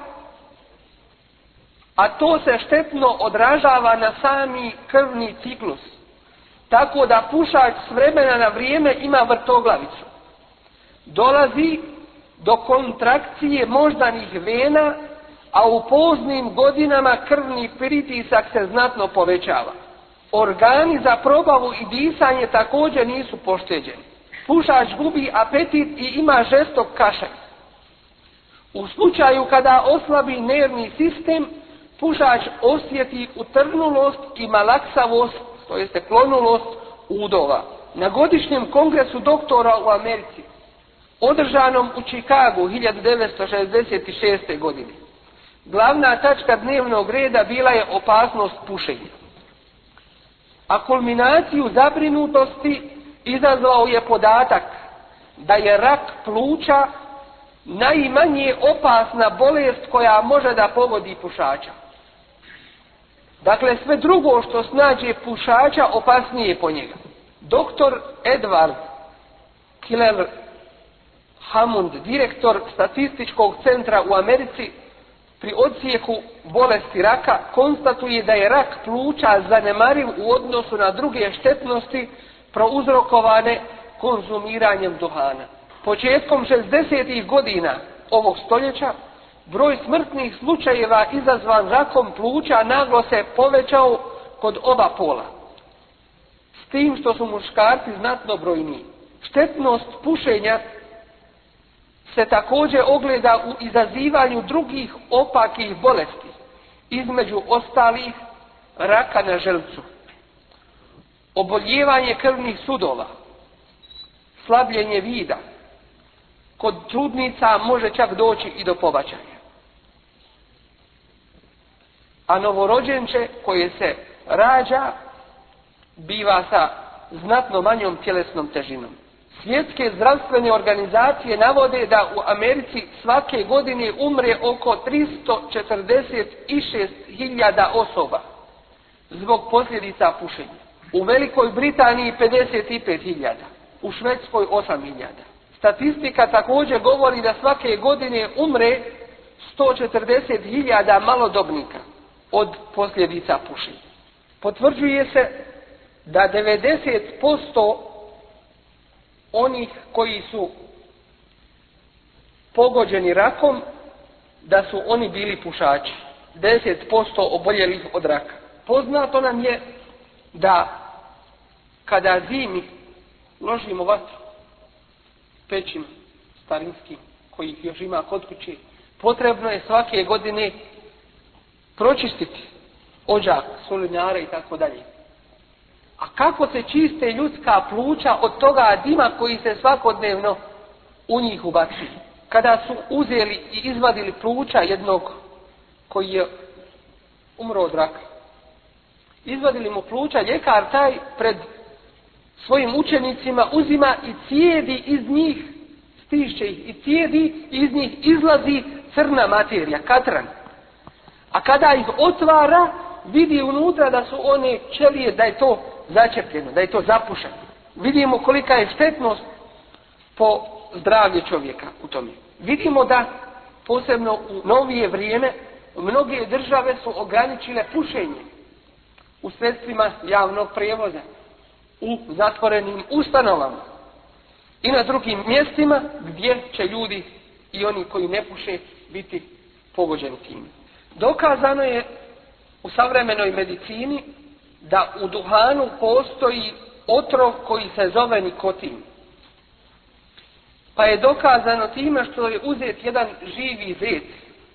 a to se štetno odražava na sami krvni ciklus. Tako da pušač s vremena na vrijeme ima vrtoglavicu. Dolazi do kontrakcije moždanih vena, a u poznim godinama krvni pritisak se znatno povećava. Organi za probavu i disanje također nisu pošteđeni. Pušač gubi apetit i ima žestok kašalj. U slučaju kada oslabi nervni sistem, pušač osjeti utrnulost i malaksavost, to jeste klonulost udova. Na godišnjem kongresu doktora u Americi, održanom u Čikagu hiljadu devetsto šezdeset šeste. godine, glavna tačka dnevnog reda bila je opasnost pušenja. A kulminaciju zabrinutosti izazvao je podatak da je rak pluća najmanje opasna bolest koja može da pogodi pušača. Dakle, sve drugo što snađe pušača opasnije po njega. Doktor Edward Killer Hammond, direktor statističkog centra u Americi, pri odsjeku bolesti raka konstatuje da je rak pluća zanemariv u odnosu na druge štetnosti prouzrokovane konzumiranjem duhana. Početkom šezdesetih godina ovog stoljeća broj smrtnih slučajeva izazvan rakom pluća naglo se povećao kod oba pola, s tim što su muškarci znatno brojniji. Štetnost pušenja se također ogleda u izazivanju drugih opakih bolesti, između ostalih raka na želucu, oboljevanje krvnih sudova, slabljenje vida. Kod trudnica može čak doći i do pobačaja. A novorođenče koje se rađa biva sa znatno manjom tjelesnom težinom. Svjetske zdravstvene organizacije navode da u Americi svake godine umre oko tristo četrdeset šest hiljada osoba zbog posljedica pušenja. U Velikoj Britaniji pedeset pet hiljada, u Švedskoj osam hiljada. Statistika također govori da svake godine umre sto četrdeset hiljada malodobnika od posljedica pušenja. Potvrđuje se da devedeset posto onih koji su pogođeni rakom, da su oni bili pušači. deset posto oboljelih od raka. Poznato nam je da kada zimi ložimo vatru pećima starinskim, kojih još ima kod kuće, potrebno je svake godine pročistiti odžak, solinare i tako dalje. A kako se čiste ljudska pluća od toga dima koji se svakodnevno u njih ubacuje? Kada su uzeli i izvadili pluća jednog koji je umro od raka, izvadili mu pluća, ljekar taj pred svojim učenicima uzima i cijedi iz njih, stišće ih i cijedi, iz njih izlazi crna materija, katran. A kada ih otvara, vidi unutra da su one ćelije, da je to začepljeno, da je to zapušeno. Vidimo kolika je štetnost po zdravlje čovjeka u tome. Vidimo da posebno u novije vrijeme mnoge države su ograničile pušenje u sredstvima javnog prijevoza, u zatvorenim ustanovama i na drugim mjestima gdje će ljudi i oni koji ne puše biti pogođeni time. Dokazano je u savremenoj medicini da u duhanu postoji otrov koji se zove nikotin. Pa je dokazano time što je uzet jedan živi zec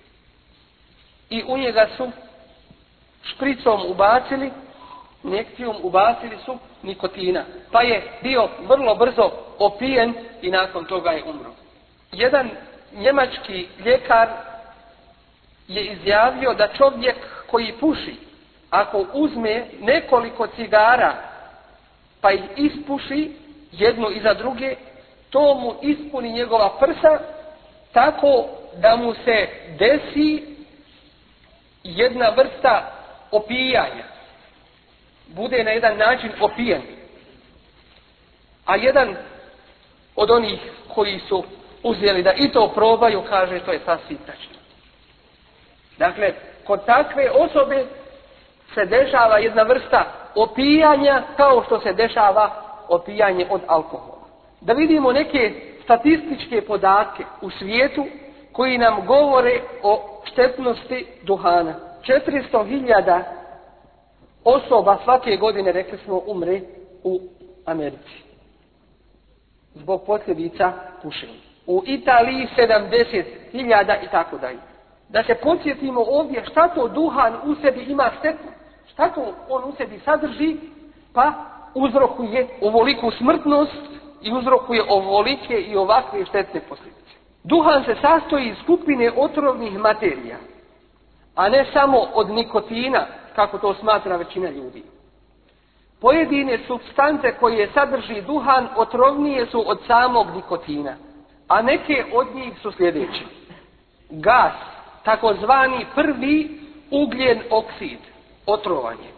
i u njega su špricom ubacili, injekcijom ubacili su nikotina. Pa je bio vrlo brzo opijen i nakon toga je umro. Jedan njemački ljekar je izjavio da čovjek koji puši, ako uzme nekoliko cigara pa ih ispuši jednu iza druge, to mu ispuni njegova prsa tako da mu se desi jedna vrsta opijanja bude na jedan način opijen, a jedan od onih koji su uzeli da i to probaju, kaže to je sasvim tačno. Dakle, kod takve osobe se dešava jedna vrsta opijanja kao što se dešava opijanje od alkohola. Da vidimo neke statističke podatke u svijetu koji nam govore o štetnosti duhana. četiristo hiljada osoba svake godine, rekli smo, umre u Americi zbog posljedica pušenja. U Italiji sedamdeset hiljada i tako dalje. Da se podsjetimo ovdje šta to duhan u sebi ima štetno, šta to on u sebi sadrži, pa uzrokuje ovoliku smrtnost i uzrokuje ovolike i ovakve štetne posljedice. Duhan se sastoji iz skupine otrovnih materija, a ne samo od nikotina, kako to smatra većina ljudi. Pojedine supstance koje sadrži duhan otrovnije su od samog nikotina, a neke od njih su sljedeće. Gas, takozvani prvi ugljen oksid, otrovanje.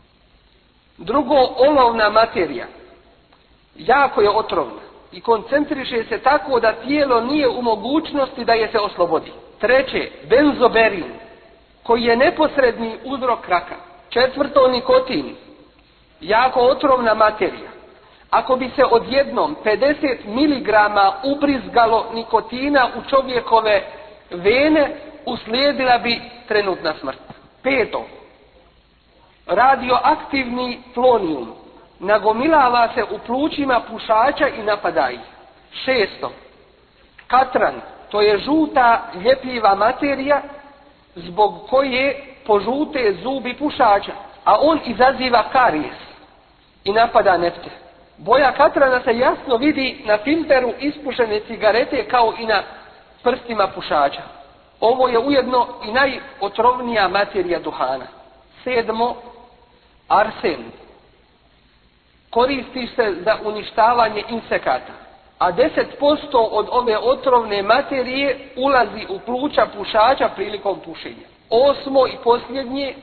Drugo, olovna materija, jako je otrovna i koncentriše se tako da tijelo nije u mogućnosti da je se oslobodi. Treće, benzoberin, koji je neposredni uzrok raka. Četvrto, nikotin, jako otrovna materija. Ako bi se odjednom pedeset miligrama ubrizgalo nikotina u čovjekove vene, uslijedila bi trenutna smrt. Peto, radioaktivni plonijum nagomilava se u plućima pušača i napada ih. Šesto, katran, to je žuta ljepljiva materija zbog koje požute zubi pušača, a on izaziva karijes i napada nefte. Boja katrana se jasno vidi na filteru ispušene cigarete kao i na prstima pušača. Ovo je ujedno i najotrovnija materija duhana. Sedmo, arsen. Koristi se za uništavanje insekata, a deset posto od ove otrovne materije ulazi u pluća pušača prilikom pušenja. Osmo i posljednje,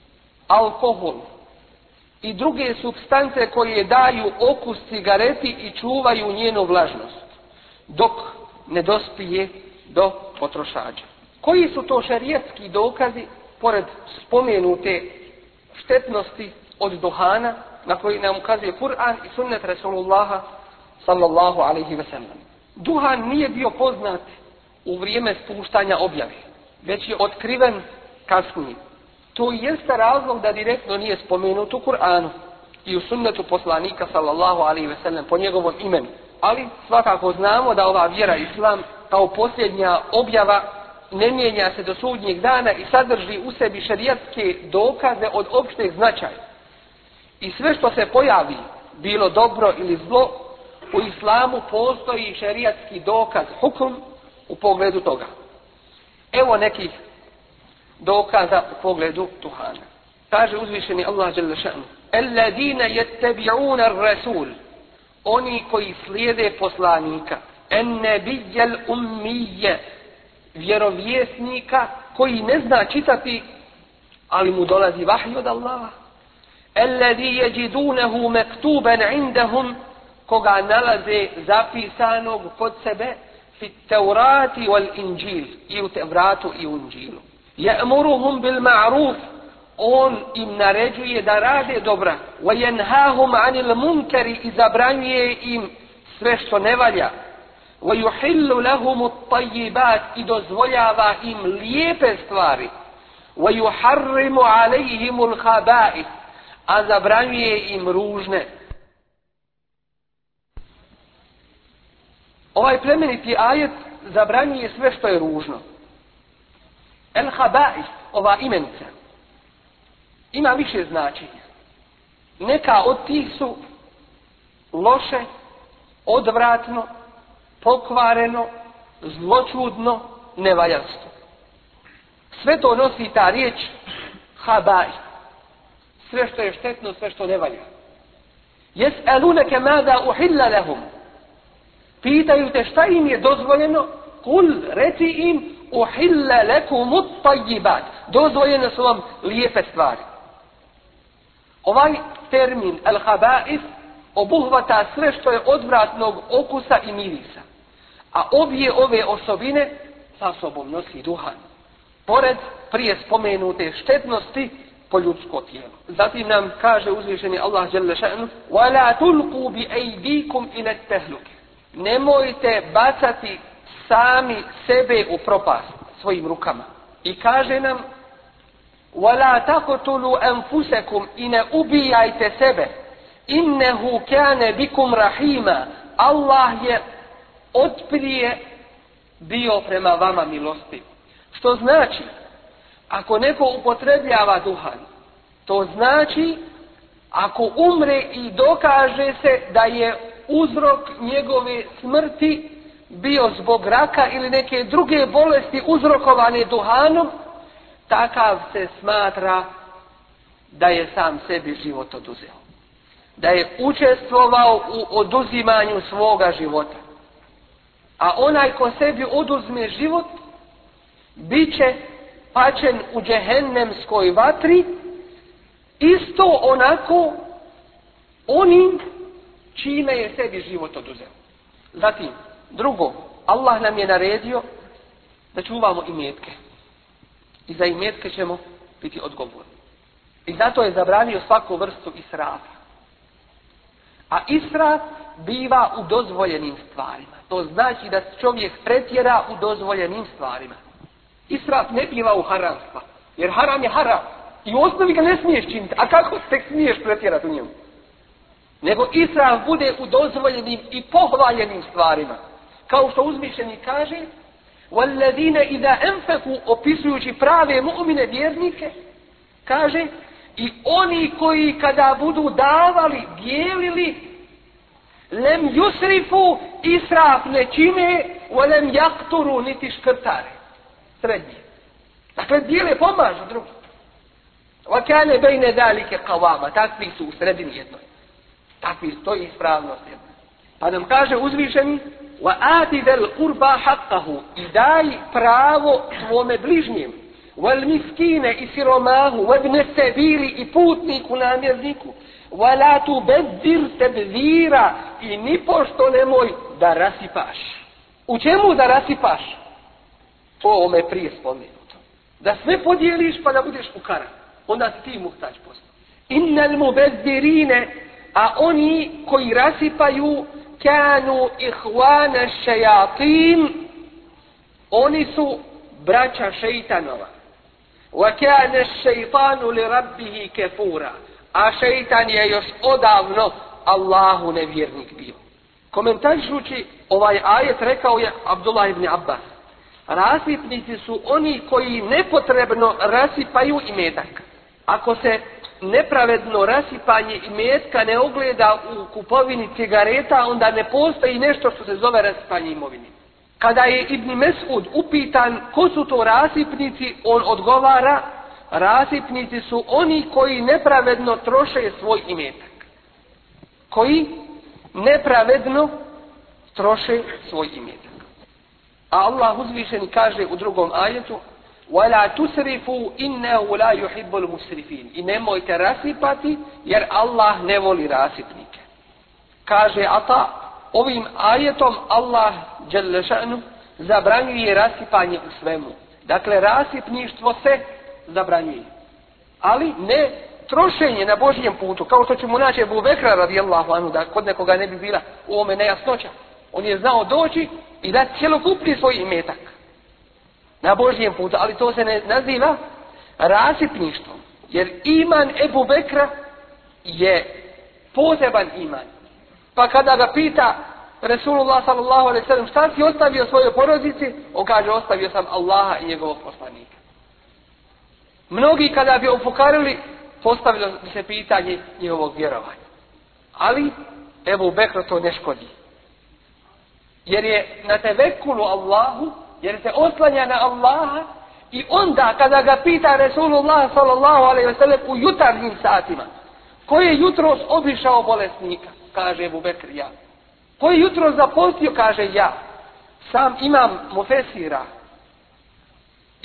alkohol i druge supstance koje daju okus cigareti i čuvaju njenu vlažnost, dok ne dospije do potrošača. Koji su to šerijatski dokazi, pored spomenute štetnosti od duhana, na koji nam ukazuje Kur'an i sunnet Rasulullaha sallallahu alaihi ve sellem? Duhan nije bio poznat u vrijeme spuštanja objave, već je otkriven kasnije. To jeste razlog da direktno nije spomenut u Kur'anu i u sunnetu poslanika sallallahu alaihi ve sellem po njegovom imenu. Ali svakako znamo da ova vjera Islam kao posljednja objava ne mijenja se do sudnjeg dana i sadrži u sebi šerijatske dokaze od opšteg značaja. I sve što se pojavi, bilo dobro ili zlo, u islamu postoji šerijatski dokaz, hukm, u pogledu toga. Evo nekih dokaza u pogledu duhana. Kaže uzvišeni Allah dželle šanu: "Alladine yattabi'una ar-rasul", oni koji slijede poslanika, en-nabiyal ummiyya, vjerovjesnika koji ne zna čitati, ali mu dolazi vahij od Allaha. Alladhi yajidunahu maktuban 'indahum, koga nalaze zapisanog kod sebe fi Tevrati wal Inđil, i u Tevratu i u Inđilu. Ya'muruhum bil ma'ruf, on im naređuje da rade dobra, wa yanhahum 'anil munkari, i zabranjuje im sve što ne valja, wa yuhillu lahum at-tayyibat, i dozvoljava im lijepe stvari, wa yuharrimu 'alayhim al-khaba'ith, a zabranjuje im ružne. Ovaj plemeniti ajet zabranjuje sve što je ružno. El-haba'ith, ova imenica, ima više značenja. Neka od tih su loše, odvratno, pokvareno, zločudno, nevaljanstvo. Sve to nosi ta riječ haba'ith. Sve što je štetno, sve što ne valja. Jes'alunake mada uhilla lahum, pitaju te šta im je dozvoljeno, kul, reci im, uhilla lakumut tayyibat. Dozvoljene su vam lijepe stvari. Ovaj termin al-haba'is obuhvata sve što je odvratnog okusa i mirisa. A obje ove osobine sa sobom nosi duhan. Pored prije spomenute štetnosti po ljudsko tijelo. Zatim nam kaže uzvišeni Allah dželle šanu: "Wala tulqu bi aydikum ila at-tahluk." Nemojte bacati sami sebe u propast svojim rukama. I kaže nam: "Wala taqtulu anfusakum", i ne ubijajte sebe. "Innehu kana bikum rahima." Allah je otprije bio prema vama milostiv. Što znači, ako neko upotrebljava duhan, to znači ako umre i dokaže se da je uzrok njegove smrti bio zbog raka ili neke druge bolesti uzrokovane duhanom, takav se smatra da je sam sebi život oduzeo. Da je učestvovao u oduzimanju svoga života. A onaj ko sebi oduzme život, bit će pačen u džehennemskoj vatri, isto onako onim čime je sebi život oduzeo. Zatim, drugo, Allah nam je naredio da čuvamo imetke. I za imetke ćemo biti odgovorni. I zato je zabranio svaku vrstu israfa. A israf biva u dozvoljenim stvarima. To znači da čovjek pretjera u dozvoljenim stvarima. Israf ne biva u haramstva. Jer haram je haram. I u osnovi ga ne smiješ činiti. A kako tek smiješ pretjerati u njemu? Nego israf bude u dozvoljenim i pohvaljenim stvarima. Kao što uzvišeni kaže: "Walladine iza anfaqu", opisujući prave mu'mine vjernike, kaže: "I oni koji kada budu davali, dijelili, lem yusrifu", israf ne čine, "walem yaqturu", niti škrtare. Srednje. Dakle, dijele, pomažu drugi. "Wa kana bayna zalika qawama", takvi su u sredini jednoj. Takvi su, to je ispravnost jedna. Pa nam kaže uzvišeni: "Wa ati zal qurba haqqahu", i daj pravo svome bližnjem. "Wal miskine", i siromahu, "wa ibn sabili", i putniku, namjerniku. "Wa la tubazzir tabzira", i nipošto nemoj da rasipaš. U čemu da rasipaš? To ome prije spomenuto. Da sve podijeliš pa da budeš u kara. Onda si ti muhtač postao. "Innal mubazzirine", a oni koji rasipaju, "kanu ihwana shayatin", oni su braća šejtanova. "Wa kana ash-shaytanu li rabbih kafura", a šejtan je još odavno Allahu nevjernik bio. Komentarišući ovaj ajet rekao je Abdullah ibn Abbas: rasipnici su oni koji nepotrebno rasipaju imetak. Ako se nepravedno rasipanje imetka ne ogleda u kupovini cigareta, onda ne postoji nešto što se zove rasipanje imovine. Kada je Ibn Mes'ud upitan ko su to rasipnici, on odgovara: rasipnici su oni koji nepravedno troše svoj imetak. Koji nepravedno troše svoj imetak. A Allah uzvišeni kaže u drugom ajetu: "Wala tusrifu innahu la yuhibbul musrifin", i nemojte rasipati jer Allah ne voli rasipnike. Kaže Ata: ovim ajetom Allah dželle šanu zabranjuje rasipanje u svemu. Dakle, rasipništvo se zabranjuje. Ali ne trošenje na Božjem putu, kao što ćemo naći Ebu Bekra radijallahu anhu, da kod nekoga ne bi bila u ovome nejasnoća. On je znao doći i da cjelokupni svoj imetak na Božjem putu, ali to se ne naziva rasipništvom. Jer iman Ebu Bekra je poseban iman. Pa kada ga pita Resulullah sallallahu alejhi ve sellem: šta si ostavio svojoj porodici? On kaže: ostavio sam Allaha i njegovog poslanika. Mnogi kada bi ofukarili, postavilo bi se pitanje njihovog vjerovanja. Ali Ebu Bekr to ne škodi. Jer je na tevekulu Allahu, jer se oslanja na Allaha, i onda kada ga pita Resulullah sallallahu alejhi ve sellem u jutarnjim satima: ko je jutros obišao bolesnika? Kaže Ebu Bekr: ja. Ko je jutros zapostio? Kaže: ja. Sam imam Mufesira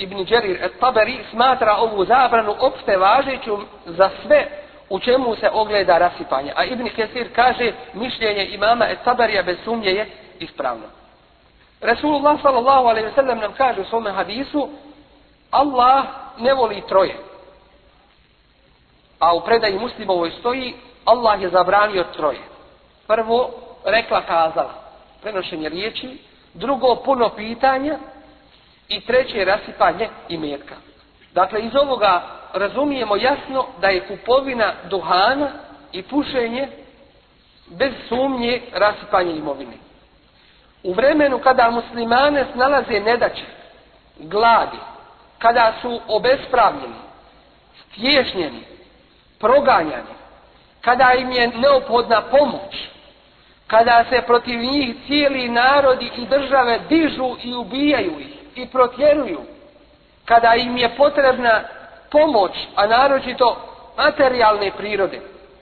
Ibn Đerir et-Taberi smatra ovu zabranu opšte važećom za sve u čemu se ogleda rasipanje. A Ibn Kesir kaže mišljenje imama et-Taberija bez sumnje je ispravno. Rasulullah sallallahu alejhi ve sellem nam kaže u svome hadisu Allah ne voli troje. A u predaji Muslimovoj stoji Allah je zabranio troje. Prvo, rekla kazala, prenošenje riječi, drugo, puno pitanja i treće, rasipanje imetka. Dakle, iz ovoga razumijemo jasno da je kupovina duhana i pušenje bez sumnje rasipanje imovine. U vremenu kada muslimane snalaze nedaće, gladi, kada su obespravljeni, stješnjeni, proganjani, kada im je neophodna pomoć, kada se protiv njih cijeli narodi i države dižu i ubijaju ih i protjeruju, kada im je potrebna pomoć, a naročito materijalne prirode.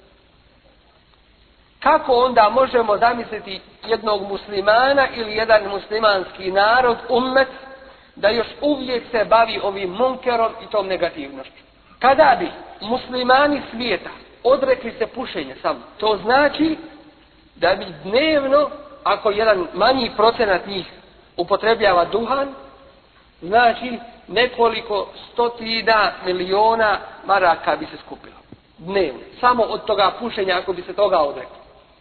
Kako onda možemo zamisliti jednog muslimana ili jedan muslimanski narod, ummet, da još uvijek se bavi ovim munkerom i tom negativnošću? Kada bi muslimani svijeta odrekli se pušenja samo, to znači da bi dnevno, ako jedan manji procenat njih upotrebljava duhan, znači nekoliko stotina miliona maraka bi se skupilo. Dnevno. Samo od toga pušenja, ako bi se toga odrekli.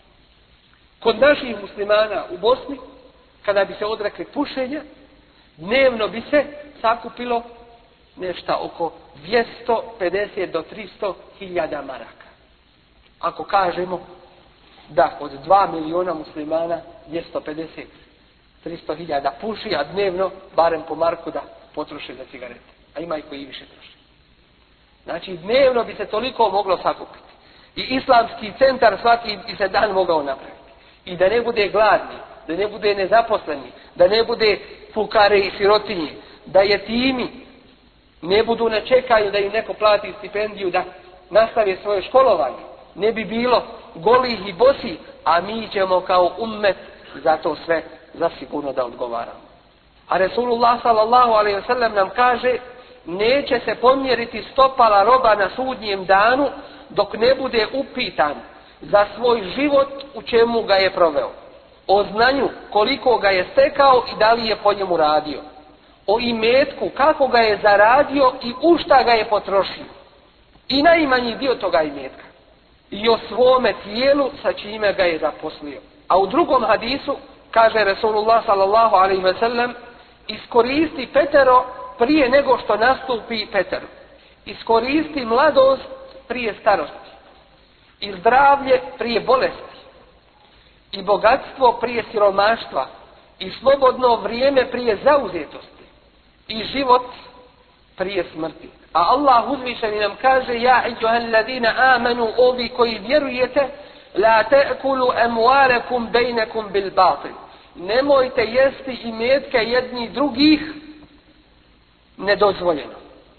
Kod naših muslimana u Bosni, kada bi se odrekli pušenja, dnevno bi se sakupilo nešto oko dvjesto pedeset do tristo hiljada maraka. Ako kažemo da od dva miliona muslimana dvjesto pedeset do tristo hiljada puši, a dnevno barem po marku da potroše za cigarete. A ima i koji više troše. Znači dnevno bi se toliko moglo sakupiti. I islamski centar svaki bi se dan mogao napraviti. I da ne bude gladni, da ne bude nezaposleni, da ne bude fukare i sirotinje, da jetimi ne budu na čekanju da im neko plati stipendiju da nastave svoje školovanje. Ne bi bilo golih i bosi, a mi ćemo kao ummet za to sve zasigurno da odgovaramo. A Resulullah sallallahu alejhi ve sellem nam kaže, neće se pomjeriti stopala roba na sudnjem danu dok ne bude upitan za svoj život u čemu ga je proveo, o znanju koliko ga je stekao i da li je po njemu radio, o imetku kako ga je zaradio i u šta ga je potrošio, i najmanji dio toga imetka, i o svome tijelu sa čime ga je zaposlio. A u drugom hadisu kaže Resulullah sallallahu alejhi ve sellem, iskoristi petero prije nego što nastupi petero. Iskoristi mladost prije starosti. I zdravlje prije bolesti. I bogatstvo prije siromaštva. I slobodno vrijeme prije zauzetosti. I život prije smrti. A Allah uzvišeni nam kaže, ja ejuhel ladina amanu, ovi koji vjerujete, la ta'kulu amwalakum bejnekum bil batil. Nemojte jesti imetke jedni drugih nedozvoljeno.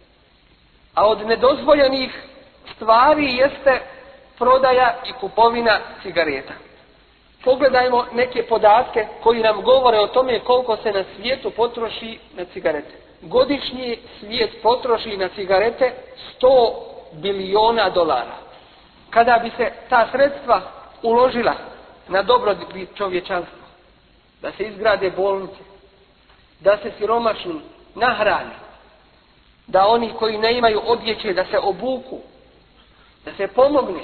A od nedozvoljenih stvari jeste prodaja i kupovina cigareta. Pogledajmo neke podatke koji nam govore o tome koliko se na svijetu potroši na cigarete. Godišnji svijet potroši na cigarete sto biliona dolara. Kada bi se ta sredstva uložila na dobrobit čovječanstva, da se izgrade bolnice, da se siromašni nahrane, da oni koji ne imaju odjeće da se obuku, da se pomogne,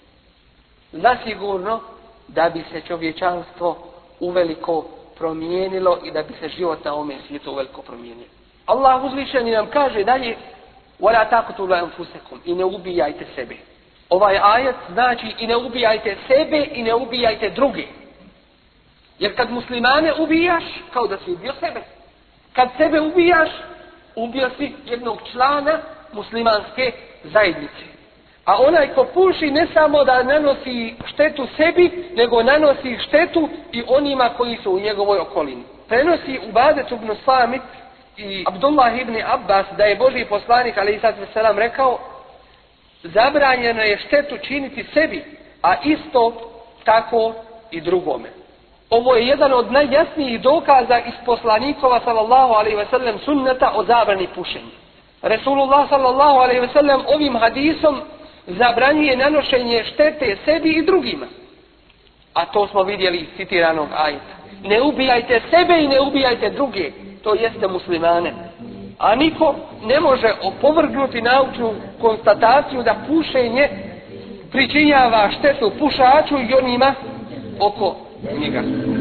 zasigurno da bi se čovječanstvo uveliko promijenilo i da bi se život na ovome svijetu uveliko promijenio. Allah uzvišeni nam kaže dalje, وَلَا تَقْتُلُوا أَنفُسَكُمْ, i ne ubijajte sebe. Ovaj ajet znači i ne ubijajte sebe i ne ubijajte druge. Jer kad muslimane ubijaš, kao da si ubio sebe. Kad sebe ubijaš, ubio si jednog člana muslimanske zajednice. A onaj ko puši ne samo da nanosi štetu sebi, nego nanosi štetu i onima koji su u njegovoj okolini. Prenosi Ubadet ibn Samit i Abdullah ibn Abbas da je Božji poslanik alejhi selam rekao, zabranjeno je štetu činiti sebi, a isto tako i drugome. Ovo je jedan od najjasnijih dokaza iz poslanikova sallallahu alejhi ve sellem sunneta o zabrani pušenja. Resulullah sallallahu alejhi ve sellem ovim hadisom zabranjuje nanošenje štete sebi i drugima. A to smo vidjeli iz citiranog ajeta. Ne ubijajte sebe i ne ubijajte druge, to jeste muslimane. A niko ne može opovrgnuti naučnu konstataciju da pušenje pričinjava štetu pušaču i onima oko njega.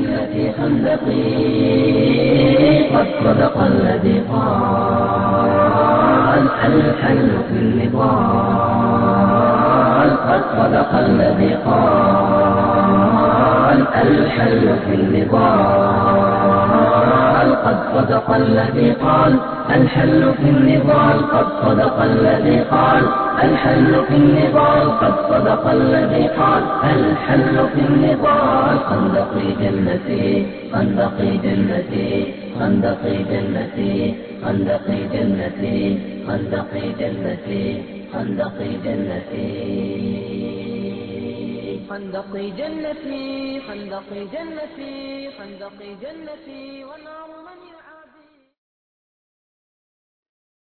قد صدق الذي قال الحل في النضال قد صدق الذي قال الحل في النضال قد صدق الذي قال الحل في النضال قد صدق الذي قال الحل في النضال قد صدق الذي قال الحل في النضال خندقي جنتي خندقي جنتي خندقي جنتي خندقي جنتي خندقي جنتي خندقي جنتي خندقي جنتي خندقي جنتي خندقي جنتي والنار